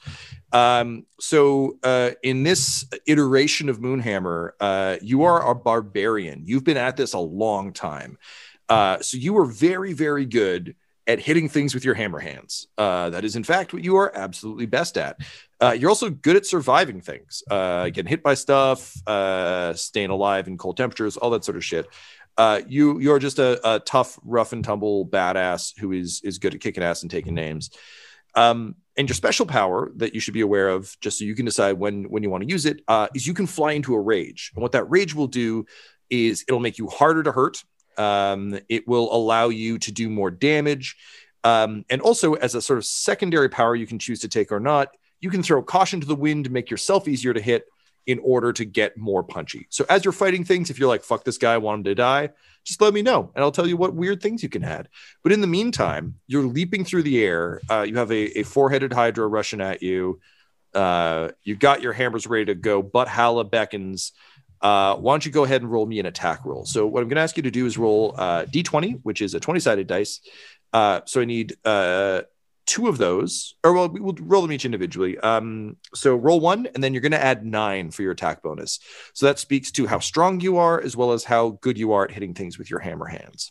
So in this iteration of Moonhammer, you are a barbarian. You've been at this a long time. So you are very, very good at hitting things with your hammer hands. That is, in fact, what you are absolutely best at. You're also good at surviving things, getting hit by stuff, staying alive in cold temperatures, all that sort of shit. You're just a tough, rough and tumble badass who is good at kicking ass and taking names. And your special power that you should be aware of, just so you can decide when you want to use it, is you can fly into a rage. And what that rage will do is it'll make you harder to hurt. It will allow you to do more damage. And also, as a sort of secondary power you can choose to take or not, you can throw caution to the wind to make yourself easier to hit in order to get more punchy. So as you're fighting things, if you're like, fuck this guy, I want him to die, just let me know, and I'll tell you what weird things you can add. But in the meantime, you're leaping through the air. You have a four-headed Hydra rushing at you. You got your hammers ready to go. Butthalla beckons. Why don't you go ahead and roll me an attack roll? So what I'm going to ask you to do is roll D20, which is a 20-sided dice. So I need two of those, or well, we'll roll them each individually. So roll one, and then you're going to add 9 for your attack bonus. So that speaks to how strong you are, as well as how good you are at hitting things with your hammer hands.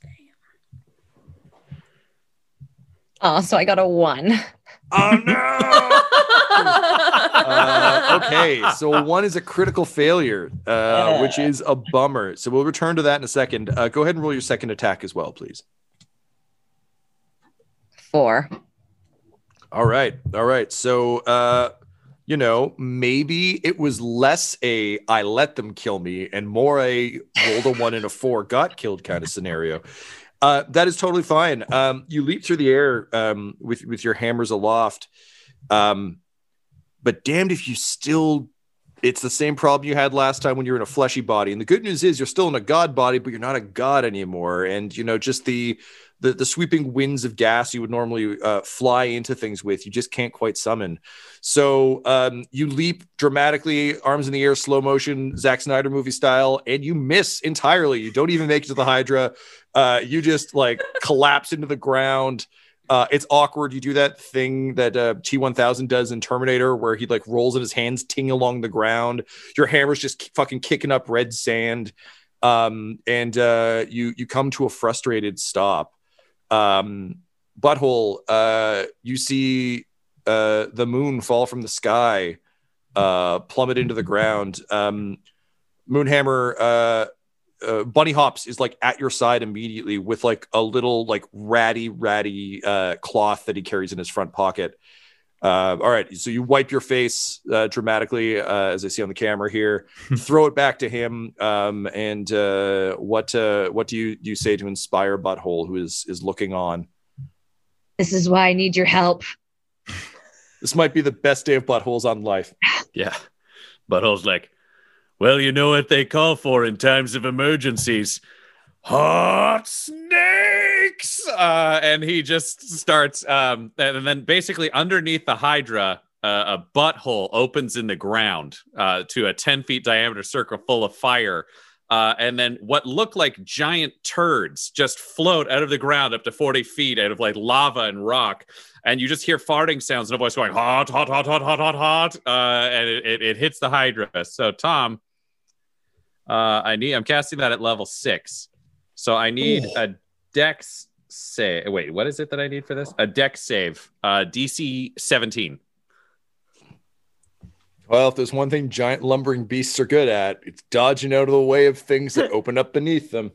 Oh, so I got a 1. Oh no! Okay, so 1 is a critical failure, which is a bummer. So we'll return to that in a second. Go ahead and roll your second attack as well, please. 4. All right. So, maybe it was less a I let them kill me and more a rolled a 1 and a 4 got killed kind of scenario. That is totally fine. You leap through the air with your hammers aloft. But damned if you still, it's the same problem you had last time when you were in a fleshy body. And the good news is you're still in a god body, but you're not a god anymore. And, just the sweeping winds of gas you would normally fly into things with, you just can't quite summon. So you leap dramatically, arms in the air, slow motion, Zack Snyder movie style, and you miss entirely. You don't even make it to the Hydra. You just collapse into the ground. It's awkward. You do that thing that T-1000 does in Terminator where he rolls in his hands, ting along the ground. Your hammer's just fucking kicking up red sand. And you come to a frustrated stop. Butthole, you see the moon fall from the sky, plummet into the ground. Moonhammer, Bunny Hops is at your side immediately with a little ratty cloth that he carries in his front pocket. All right, so you wipe your face dramatically, as I see on the camera here, throw it back to him, and what do you say to inspire Butthole, who is looking on? This is why I need your help. This might be the best day of buttholes on life. Yeah. Butthole's like, well, you know what they call for in times of emergencies? Hot snakes! And he just starts, and then basically underneath the Hydra, a butthole opens in the ground to a 10 feet diameter circle full of fire. And then what look like giant turds just float out of the ground up to 40 feet out of like lava and rock. And you just hear farting sounds and a voice going, hot, hot, hot, hot, hot, hot, hot. And it hits the Hydra. So, Tom, I'm casting that at level 6. So I need a dex save. Wait, what is it that I need for this? A dex save. DC 17. Well, if there's one thing giant lumbering beasts are good at, it's dodging out of the way of things that open up beneath them.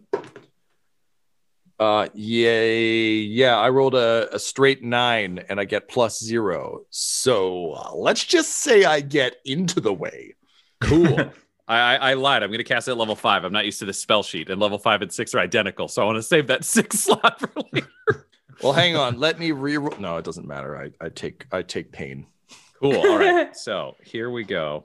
Yeah, I rolled a straight 9 and I get +0. So let's just say I get into the way. Cool. I lied. I'm going to cast it at level 5. I'm not used to this spell sheet, and level 5 and 6 are identical. So I want to save that 6 slot for later. Well, hang on. Let me reroll. No, it doesn't matter. I take pain. Cool. All right. So here we go.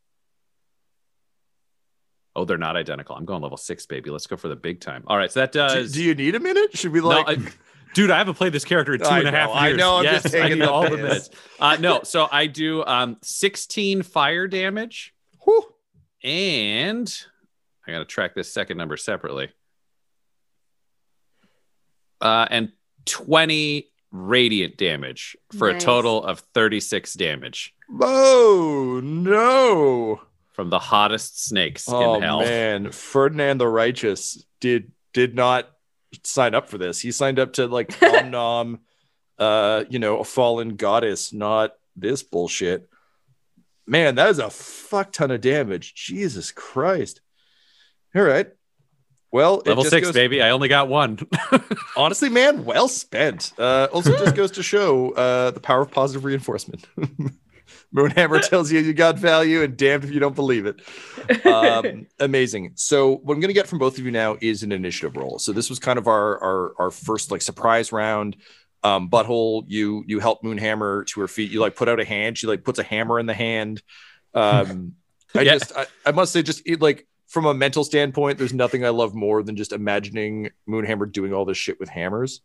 Oh, they're not identical. I'm going level 6, baby. Let's go for the big time. All right. So that does. Do you need a minute? Should we like? No, dude, I haven't played this character in 2.5 years. I know. I'm just taking all the minutes. No. So I do 16 fire damage. Whew. And I got to track this second number separately. And 20 radiant damage for a total of 36 damage. Oh, no. From the hottest snakes in hell. Oh, man. Ferdinand the Righteous did not sign up for this. He signed up to like Om Nom, a fallen goddess, not this bullshit. Man, that is a fuck ton of damage. Jesus Christ. All right. Well, level 6, baby. I only got 1. Honestly, man, well spent. Also just goes to show the power of positive reinforcement. Moonhammer tells you got value, and damned if you don't believe it. Amazing. So what I'm going to get from both of you now is an initiative roll. So this was kind of our first like surprise round. Butthole, you help Moonhammer to her feet. You like put out a hand. She like puts a hammer in the hand. I must say, just like from a mental standpoint, there's nothing I love more than just imagining Moonhammer doing all this shit with hammers.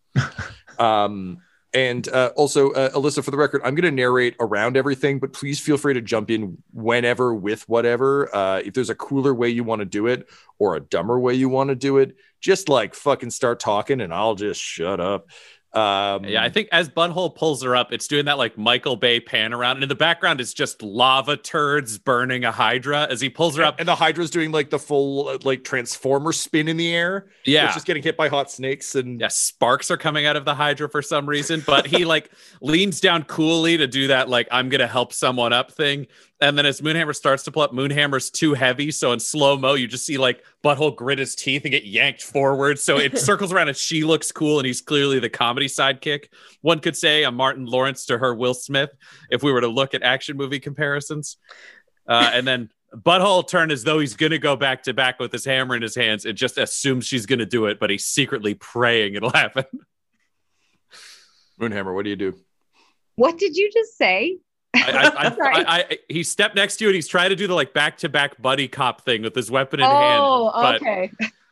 And also, Alyssa, for the record, I'm going to narrate around everything, but please feel free to jump in whenever with whatever. If there's a cooler way you want to do it or a dumber way you want to do it, just like fucking start talking and I'll just shut up. I think as Butthole pulls her up, it's doing that like Michael Bay pan around, and in the background is just lava turds burning a Hydra as he pulls her up, and the Hydra's doing like the full like transformer spin in the air. Yeah, it's just getting hit by hot snakes, and sparks are coming out of the Hydra for some reason. But he like leans down coolly to do that like I'm gonna help someone up thing. And then as Moonhammer starts to pull up, Moonhammer's too heavy. So in slow-mo, you just see like Butthole grit his teeth and get yanked forward. So it circles around and she looks cool and he's clearly the comedy sidekick. One could say I'm Martin Lawrence to her Will Smith if we were to look at action movie comparisons. And then Butthole turned as though he's going to go back to back with his hammer in his hands and just assumes she's going to do it, but he's secretly praying it'll happen. Moonhammer, what do you do? What did you just say? He stepped next to you and he's trying to do the like back-to-back buddy cop thing with his weapon in hand. Oh, okay.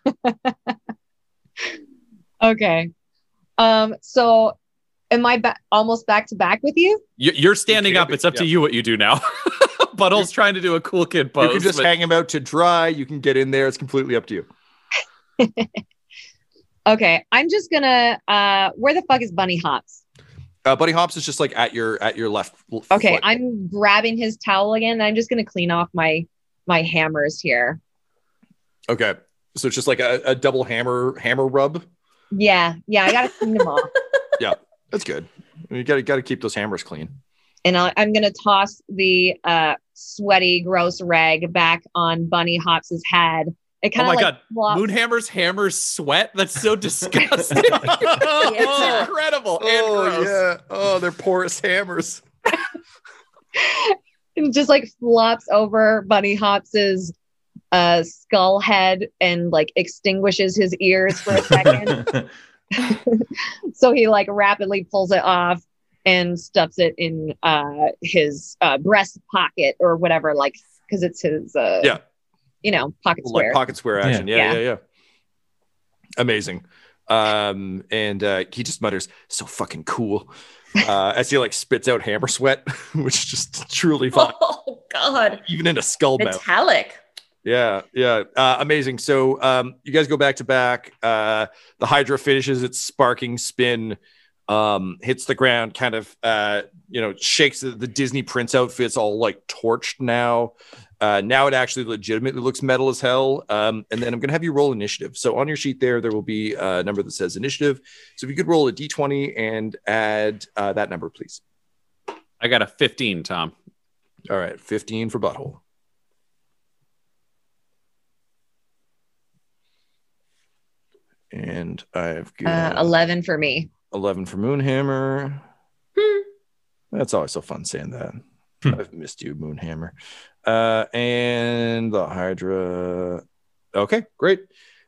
Okay. So am I almost back to back with you? You're standing up. It's up to you what you do now. Butthole's trying to do a cool kid pose. You can just hang him out to dry. You can get in there. It's completely up to you. Okay. I'm just gonna where the fuck is Bunny Hops? Bunny Hops is just like at your left. Okay, foot. I'm grabbing his towel again. And I'm just gonna clean off my hammers here. Okay, so it's just like a double hammer rub. Yeah, I gotta clean them off. Yeah, that's good. You gotta keep those hammers clean. And I'm gonna toss the sweaty, gross rag back on Bunny Hops's head. It kind of God, Moonhammer's hammers sweat. That's so disgusting. Yeah. It's incredible and gross. Yeah. Oh, they're porous hammers. It just like flops over Bunny Hops's skull head and like extinguishes his ears for a second. So he like rapidly pulls it off and stuffs it in his breast pocket or whatever, like, because it's his pocket square. Like pocket square action. Yeah. Amazing. And he just mutters, "So fucking cool," as he like spits out hammer sweat, which is just truly fun. Oh God! Even in a skull mouth. Metallic. Yeah. Amazing. So you guys go back to back. The Hydra finishes its sparking spin, hits the ground, kind of shakes the Disney Prince outfits, all like torched now. Now it actually legitimately looks metal as hell. And then I'm gonna have you roll initiative. So on your sheet there will be a number that says initiative. So if you could roll a d20 and add that number, please. I got a 15, Tom. All right, 15 for Butthole. And I've got 11 for me. 11 for Moonhammer. That's always so fun saying that. I've missed you, Moonhammer. And the Hydra. Okay, great.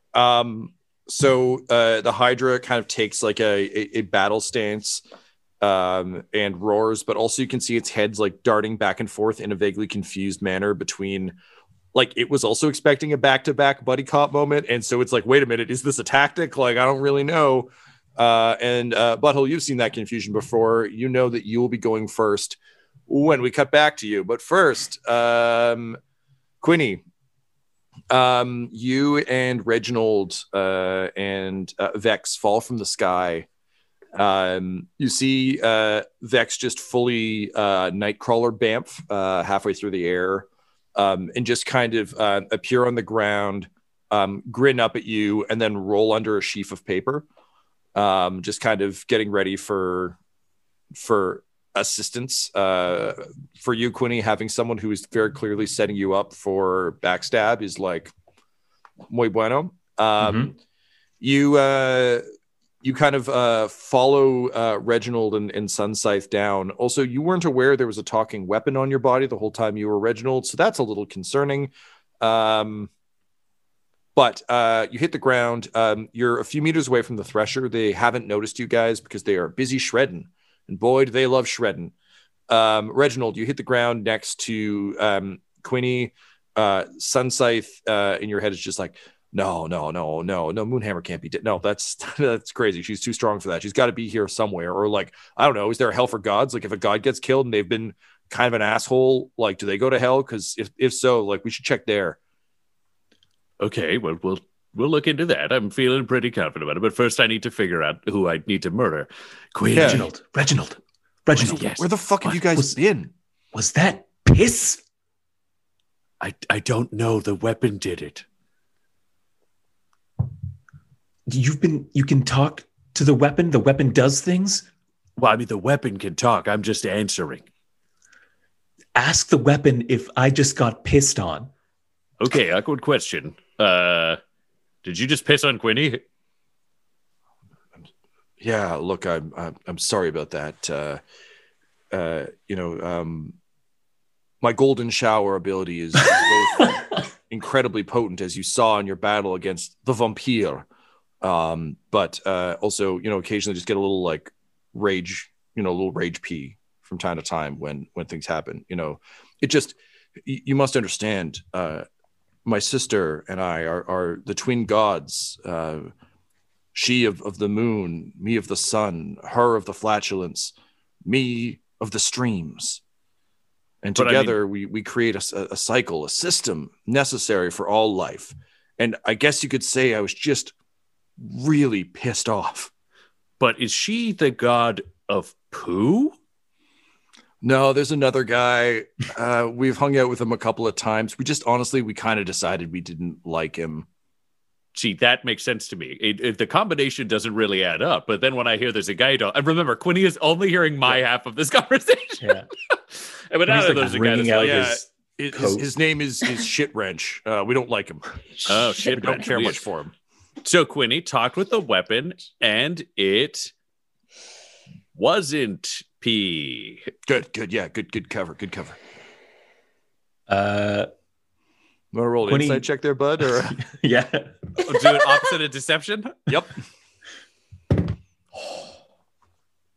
So the Hydra kind of takes like a battle stance and roars, but also you can see its head's like darting back and forth in a vaguely confused manner between, like, it was also expecting a back-to-back buddy cop moment, and so it's like, wait a minute, is this a tactic? Like, I don't really know. And Butthole, you've seen that confusion before. You know that you will be going first when we cut back to you. But first, Quinny, you and Reginald and Vex fall from the sky. You see Vex just fully Nightcrawler Bamf halfway through the air, and just kind of appear on the ground, grin up at you, and then roll under a sheaf of paper, just kind of getting ready for assistance. For you, Quinny, having someone who is very clearly setting you up for backstab is like muy bueno. You kind of follow Reginald and Sunscythe down. Also, you weren't aware there was a talking weapon on your body the whole time you were Reginald, so that's a little concerning. But you hit the ground. You're a few meters away from the Thresher. They haven't noticed you guys because they are busy shredding. And boy, do they love shredding. Reginald, you hit the ground next to Quinny. Sunscythe in your head is just like, no, Moonhammer can't be dead. No, that's crazy. She's too strong for that. She's got to be here somewhere. Or like, I don't know, is there a hell for gods? Like, if a god gets killed and they've been kind of an asshole, like, do they go to hell? Because if so, like, we should check there. Okay, well, we'll look into that. I'm feeling pretty confident about it. But first, I need to figure out who I need to murder. Queen. Yeah. Reginald. Yes. Where the fuck have you guys been? Was that piss? I don't know. The weapon did it. You can talk to the weapon? The weapon does things? Well, I mean, the weapon can talk. I'm just answering. Ask the weapon if I just got pissed on. Okay, awkward question. Did you just piss on Quinny? Yeah, look, I'm sorry about that. My golden shower ability is both incredibly potent, as you saw in your battle against the vampire. But also, occasionally just get a little like rage, a little rage pee from time to time when things happen. It just, you must understand, my sister and I are the twin gods. She of the moon, me of the sun, her of the flatulence, me of the streams. And together we create a cycle, a system necessary for all life. And I guess you could say I was just really pissed off. But is she the god of poo? No, there's another guy. We've hung out with him a couple of times. We kind of decided we didn't like him. Gee, that makes sense to me. The combination doesn't really add up. But then when I hear there's a guy, and remember, Quinny is only hearing my half of this conversation. Yeah. But now there's a guy that's like, his name is Shit Wrench. We don't like him. Oh, Shit We don't Wrench. care much for him. So Quinny talked with the weapon, and it wasn't pee. Good. Yeah, good cover. Want to roll an Quinny- insight check there, bud? Or Yeah. Do an opposite of deception? Yep.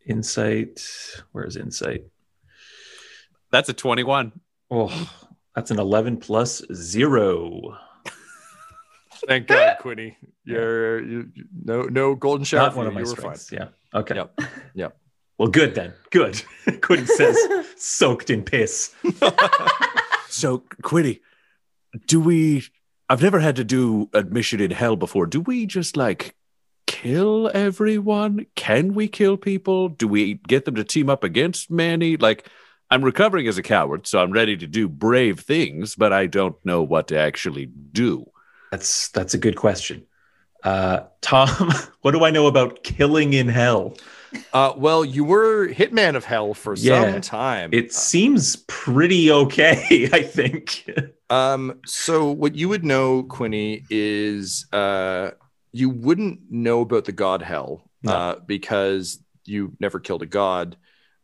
Insight. Where's insight? That's a 21. Oh, that's an 11 plus 0. Thank God, Quinny. You no golden shower. Not one of my strengths. Yeah. Okay. Yep. Well, good then. Good. Quinny says, soaked in piss. So, Quinny, I've never had to do admission in hell before. Do we just like kill everyone? Can we kill people? Do we get them to team up against Manny? Like, I'm recovering as a coward, so I'm ready to do brave things, but I don't know what to actually do. That's a good question. Tom, what do I know about killing in hell? Well, you were Hitman of Hell for some time. It seems pretty okay, I think. So what you would know, Quinny, is you wouldn't know about the god hell because you never killed a god.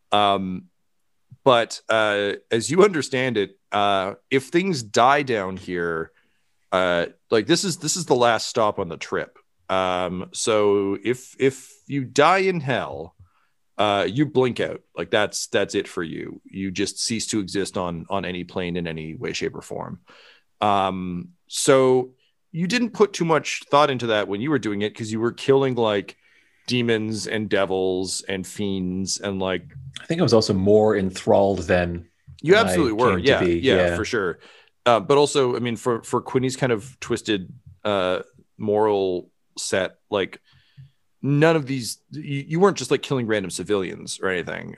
But as you understand it, if things die down here, like this is the last stop on the trip. So if you die in hell, you blink out. Like that's it for you. You just cease to exist on any plane in any way, shape, or form. So you didn't put too much thought into that when you were doing it because you were killing like demons and devils and fiends and like. I think I was also more enthralled than you absolutely were. Yeah, for sure. But also, I mean, for Quinny's kind of twisted moral set, like none of these, you weren't just like killing random civilians or anything.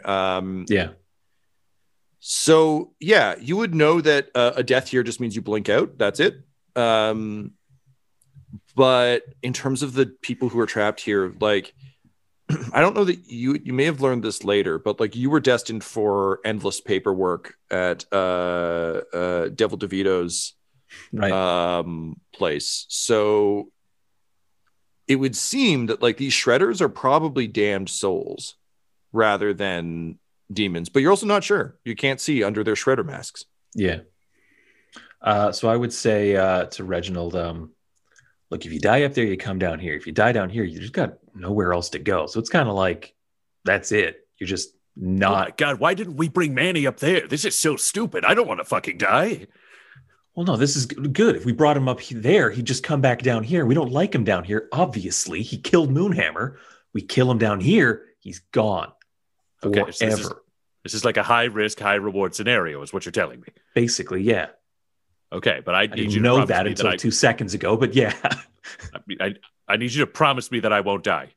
So yeah, you would know that a death here just means you blink out. That's it. But in terms of the people who are trapped here, like I don't know that you may have learned this later, but like you were destined for endless paperwork at Devil DeVito's place. So it would seem that like these shredders are probably damned souls rather than demons, but you're also not sure. You can't see under their shredder masks. Yeah. So I would say to Reginald, look, if you die up there, you come down here. If you die down here, you just got nowhere else to go. So it's kind of like, that's it. You're just not. Oh my God, why didn't we bring Manny up there? This is so stupid. I don't want to fucking die. Well, no, this is good. If we brought him up there, he'd just come back down here. We don't like him down here. Obviously, he killed Moonhammer. We kill him down here. He's gone. Okay, forever. This is like a high risk, high reward scenario, is what you're telling me. Basically, yeah. Okay, but I need didn't you to know promise that me until 2 seconds ago, but yeah. I need you to promise me that I won't die.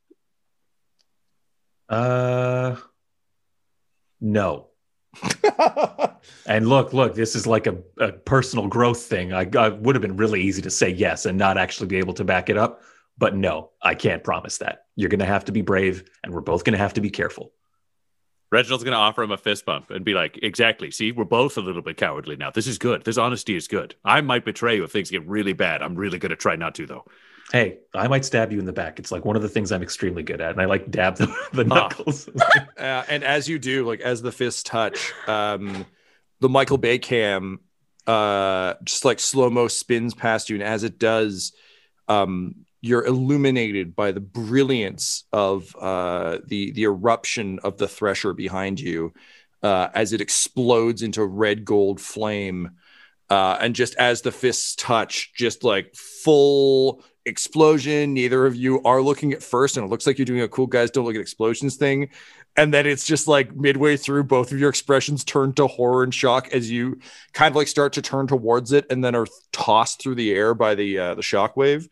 No. And look, this is like a personal growth thing. I would have been really easy to say yes and not actually be able to back it up. But no, I can't promise that. You're going to have to be brave, and we're both going to have to be careful. Reginald's going to offer him a fist bump and be like, exactly. See, we're both a little bit cowardly now. This is good. This honesty is good. I might betray you if things get really bad. I'm really going to try not to, though. Hey, I might stab you in the back. It's like one of the things I'm extremely good at. And I like dab the knuckles. And as you do, like as the fists touch, the Michael Bay cam just like slow-mo spins past you. And as it does, you're illuminated by the brilliance of the eruption of the thresher behind you as it explodes into red gold flame. And just as the fists touch, just like full explosion. Neither of you are looking at first, and it looks like you're doing a cool guys don't look at explosions thing. And then it's just like midway through, both of your expressions turn to horror and shock as you kind of like start to turn towards it and then are tossed through the air by the shockwave.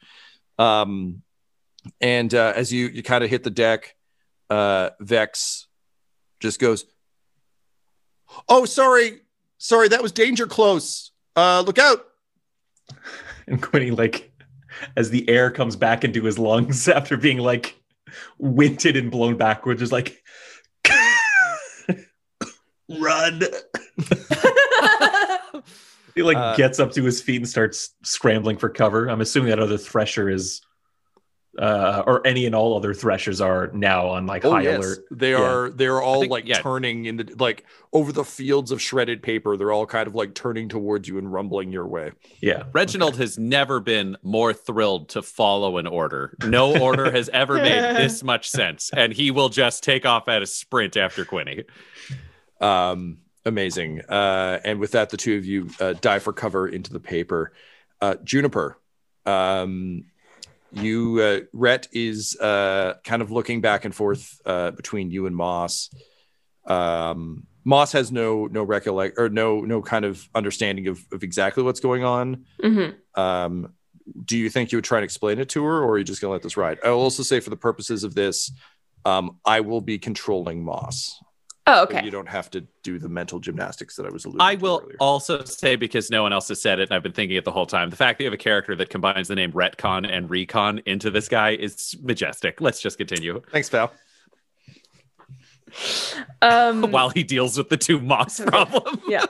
And as you kind of hit the deck, Vex just goes, "Oh, sorry, that was danger close. Look out." And Quinny, like, as the air comes back into his lungs after being like winded and blown backwards, is like, run. He like gets up to his feet and starts scrambling for cover. I'm assuming that other thresher is or any and all other threshers are now on like high alert. They're all think, turning in the like over the fields of shredded paper. They're all kind of like turning towards you and rumbling your way. Yeah. Reginald has never been more thrilled to follow an order. No order has ever made this much sense, and he will just take off at a sprint after Quinny. Amazing. And with that, the two of you dive for cover into the paper. Juniper, Rhett is kind of looking back and forth between you and Moss. Moss has no kind of understanding of exactly what's going on. Mm-hmm. Do you think you would try and explain it to her, or are you just going to let this ride? I will also say, for the purposes of this, I will be controlling Moss. Oh, okay. So you don't have to do the mental gymnastics that I was alluding I to will earlier. also say, because no one else has said it, and I've been thinking it the whole time, the fact that you have a character that combines the name Retcon and Recon into this guy is majestic. Let's just continue. Thanks, pal. While he deals with the two Moss problem. Yeah.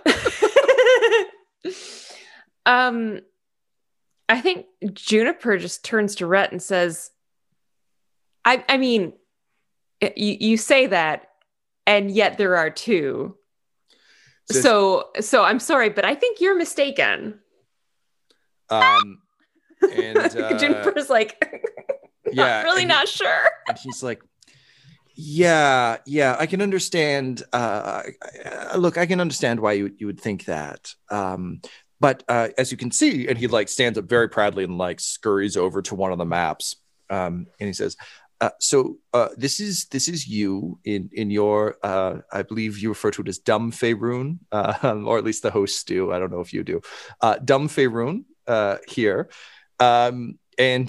I think Juniper just turns to Rhett and says, I mean, you say that, and yet there are two. So I'm sorry, but I think you're mistaken. And Juniper's like, not sure. And he's like, yeah, I can understand. Look, I can understand why you would think that. But as you can see, and he like stands up very proudly and like scurries over to one of the maps, and he says, so this is you in your I believe you refer to it as Dumb Faerun, or at least the hosts do. I don't know if you do. Dumb Faerun here, and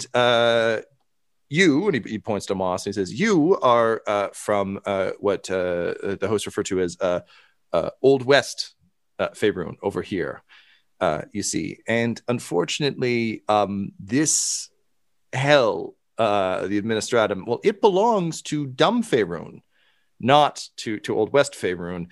you, and he points to Moss and he says, you are from what the hosts refer to as Old West Faerun over here. You see, and unfortunately, this hell, the Administratum, well, it belongs to Dumb Faerun, not to Old West Faerun.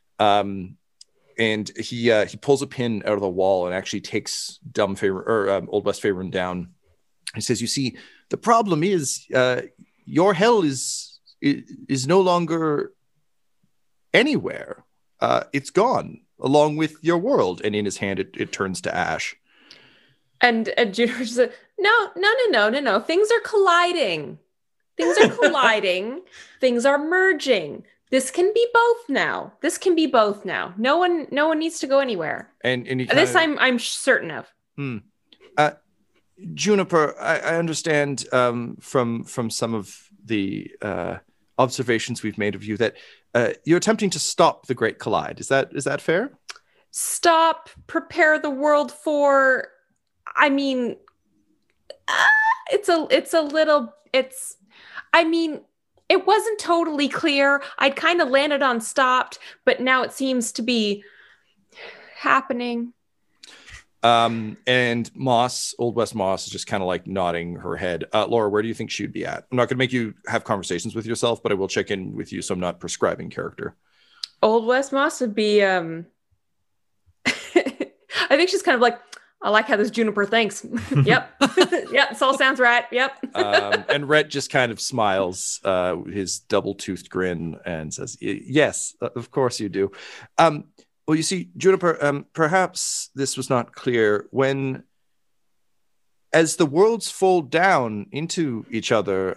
And he pulls a pin out of the wall and actually takes Dumb Faerun, or Old West Faerun down. He says, "You see, the problem is your hell is no longer anywhere. It's gone." Along with your world, and in his hand it turns to ash. And Juniper said, no. Things are colliding. Things are merging. This can be both now. No one needs to go anywhere. And this I'm certain of. Juniper, I understand from some of the observations we've made of you that you're attempting to stop the Great Collide. Is that fair? Stop, prepare the world for, I mean, it wasn't totally clear. I'd kind of landed on stopped, but now it seems to be happening. And Moss, Old West Moss, is just kind of like nodding her head. Laura, where do you think she would be at? I'm not going to make you have conversations with yourself, but I will check in with you so I'm not prescribing character. Old West Moss would be, I think she's kind of like, I like how this Juniper thinks. Yep. Yep. This all sounds right. Yep. And Rhett just kind of smiles, his double-toothed grin, and says, yes, of course you do. Well, you see, Juniper, perhaps this was not clear. As the worlds fold down into each other,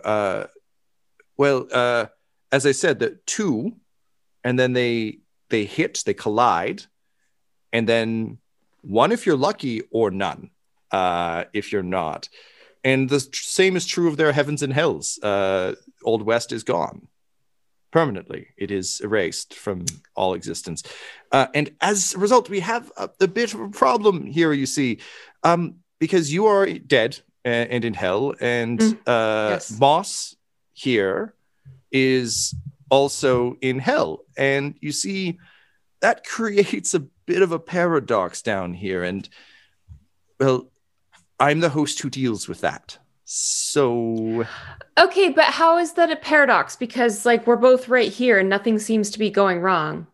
as I said, the two, and then they collide, and then one if you're lucky, or none if you're not. And the same is true of their heavens and hells. Old West is gone. Permanently, it is erased from all existence. And as a result, we have a bit of a problem here, you see, because you are dead and in hell, and yes. Moss here is also in hell. And you see, that creates a bit of a paradox down here. And, well, I'm the host who deals with that. So... Okay, but how is that a paradox? Because, like, we're both right here and nothing seems to be going wrong.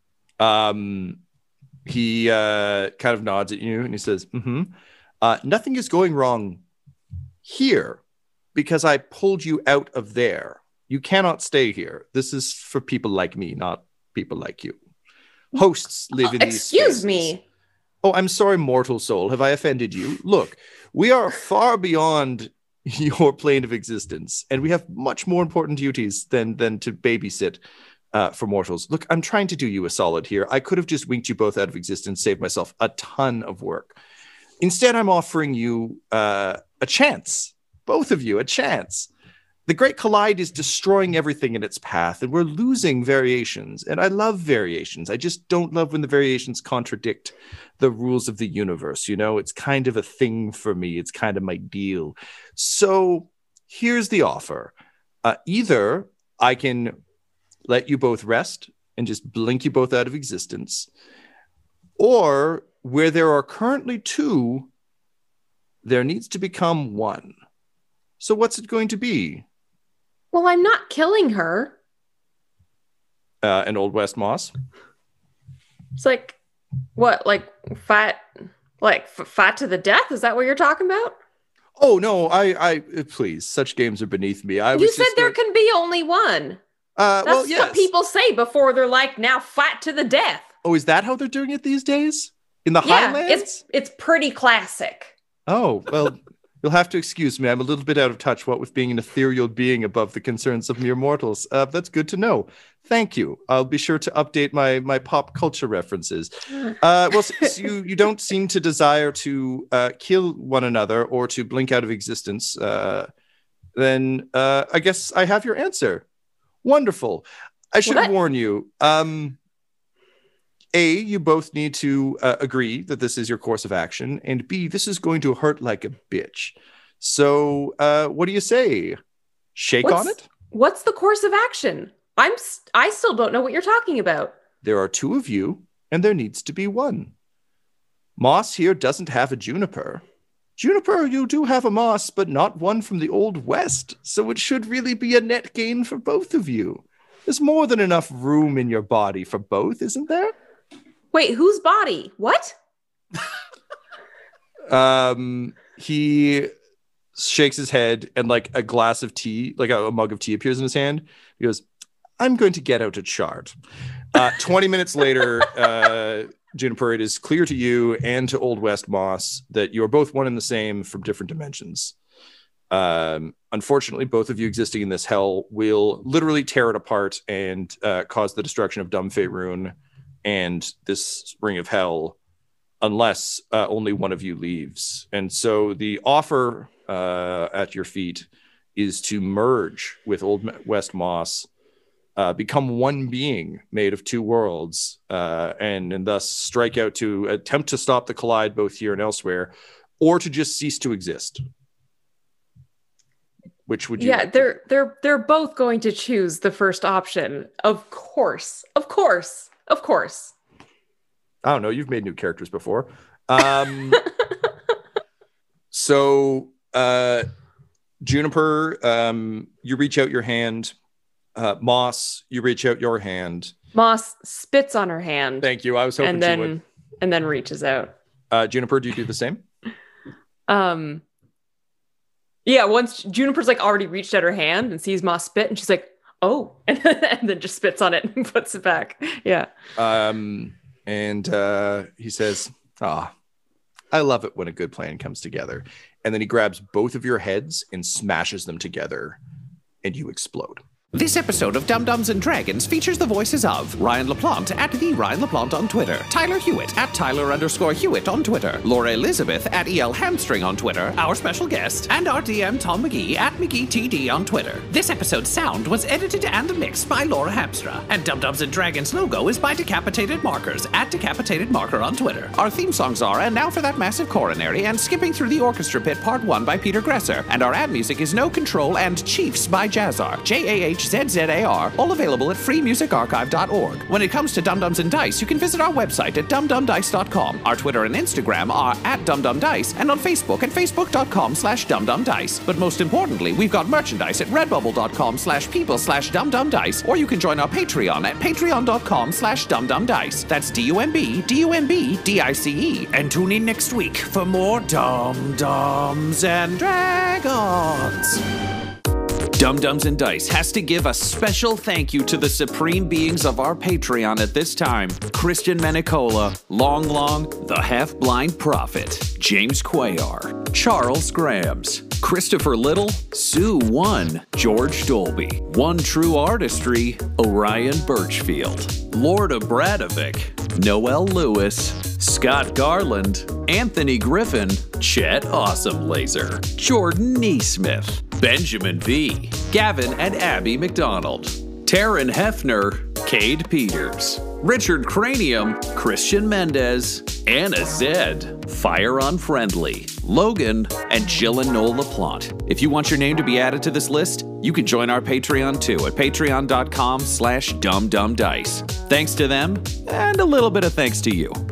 He kind of nods at you and he says, nothing is going wrong here. because I pulled you out of there. You cannot stay here. This is for people like me, not people like you. Hosts live in these spaces. Excuse me. Oh, I'm sorry, mortal soul. Have I offended you? Look, we are far beyond your plane of existence, and we have much more important duties than to babysit for mortals. Look, I'm trying to do you a solid here. I could have just winked you both out of existence, saved myself a ton of work. Instead, I'm offering you a chance. Both of you, a chance. The Great Collide is destroying everything in its path, and we're losing variations. And I love variations. I just don't love when the variations contradict the rules of the universe. You know, it's kind of a thing for me. It's kind of my deal. So here's the offer. Either I can let you both rest and just blink you both out of existence, or where there are currently two, there needs to become one. So what's it going to be? Well, I'm not killing her. And Old West Moss? It's like, what, like fight to the death? Is that what you're talking about? Oh, no, I please, such games are beneath me. You said there can be only one. That's yes. what people say before they're like, now fight to the death. Oh, is that how they're doing it these days? In the Highlands? It's pretty classic. Oh, well, you'll have to excuse me. I'm a little bit out of touch, what with being an ethereal being above the concerns of mere mortals. That's good to know. Thank you. I'll be sure to update my pop culture references. Well, since you don't seem to desire to kill one another or to blink out of existence, then I guess I have your answer. Wonderful. I should warn you. A, you both need to agree that this is your course of action, and B, this is going to hurt like a bitch. So, what do you say? On it? What's the course of action? I still don't know what you're talking about. There are two of you, and there needs to be one. Moss here doesn't have a Juniper. Juniper, you do have a Moss, but not one from the Old West, so it should really be a net gain for both of you. There's more than enough room in your body for both, isn't there? Wait, whose body? What? He shakes his head, and like a glass of tea, like a mug of tea appears in his hand. He goes, I'm going to get out a chart. 20 minutes later, Juniper, it is clear to you and to Old West Moss that you are both one and the same from different dimensions. Unfortunately, both of you existing in this hell will literally tear it apart and cause the destruction of Dum Faerun and this ring of hell, unless only one of you leaves. And so the offer at your feet is to merge with Old West Moss, become one being made of two worlds, and thus strike out to attempt to stop the collide both here and elsewhere, or to just cease to exist. Which would you? Yeah, they're both going to choose the first option. Of course. I don't know. You've made new characters before. So, Juniper, you reach out your hand. Moss, you reach out your hand. Moss spits on her hand. Thank you. I was hoping she would. And then reaches out. Juniper, do you do the same? Yeah, once Juniper's like already reached out her hand and sees Moss spit, and she's like, oh, and then just spits on it and puts it back. Yeah. And he says, I love it when a good plan comes together. And then he grabs both of your heads and smashes them together, and you explode. This episode of Dum Dums and Dragons features the voices of Ryan LaPlante at the Ryan LaPlante on Twitter, Tyler Hewitt at Tyler_Hewitt on Twitter, Laura Elizabeth at EL Hamstring on Twitter, our special guest, and our DM Tom McGee at McGeeTD on Twitter. This episode's sound was edited and mixed by Laura Hamstra, and Dum Dums and Dragons logo is by Decapitated Markers at Decapitated Marker on Twitter. Our theme songs are And Now for That Massive Coronary and Skipping Through the Orchestra Pit Part 1 by Peter Gresser, and our ad music is No Control and Chiefs by Jazzar, JAH DUMDUMZZAR, all available at freemusicarchive.org. When it comes to Dum Dums and Dice, you can visit our website at dumdumdice.com. Our Twitter and Instagram are at dumdumdice, and on Facebook at facebook.com/dumdumdice. But most importantly, we've got merchandise at redbubble.com/people/dumdumdice, or you can join our Patreon at patreon.com/dumdumdice. That's DUMBDUMBDICE. And tune in next week for more Dum Dums and Dragons. Dum Dums and Dice has to give a special thank you to the supreme beings of our Patreon at this time: Christian Menicola, Long Long, the Half-Blind Prophet, James Cuellar, Charles Grams, Christopher Little, Sue One, George Dolby, One True Artistry, Orion Birchfield, Lord Abradovic, Noel Lewis, Scott Garland, Anthony Griffin, Chet Awesome Laser, Jordan Neesmith, Benjamin V, Gavin and Abby McDonald, Taryn Hefner, Cade Peters, Richard Cranium, Christian Mendez, Anna Zed, Fire Unfriendly, Logan, and Jill and Noel LaPlante. If you want your name to be added to this list, you can join our Patreon too at patreon.com/dumdumdice. Thanks to them, and a little bit of thanks to you.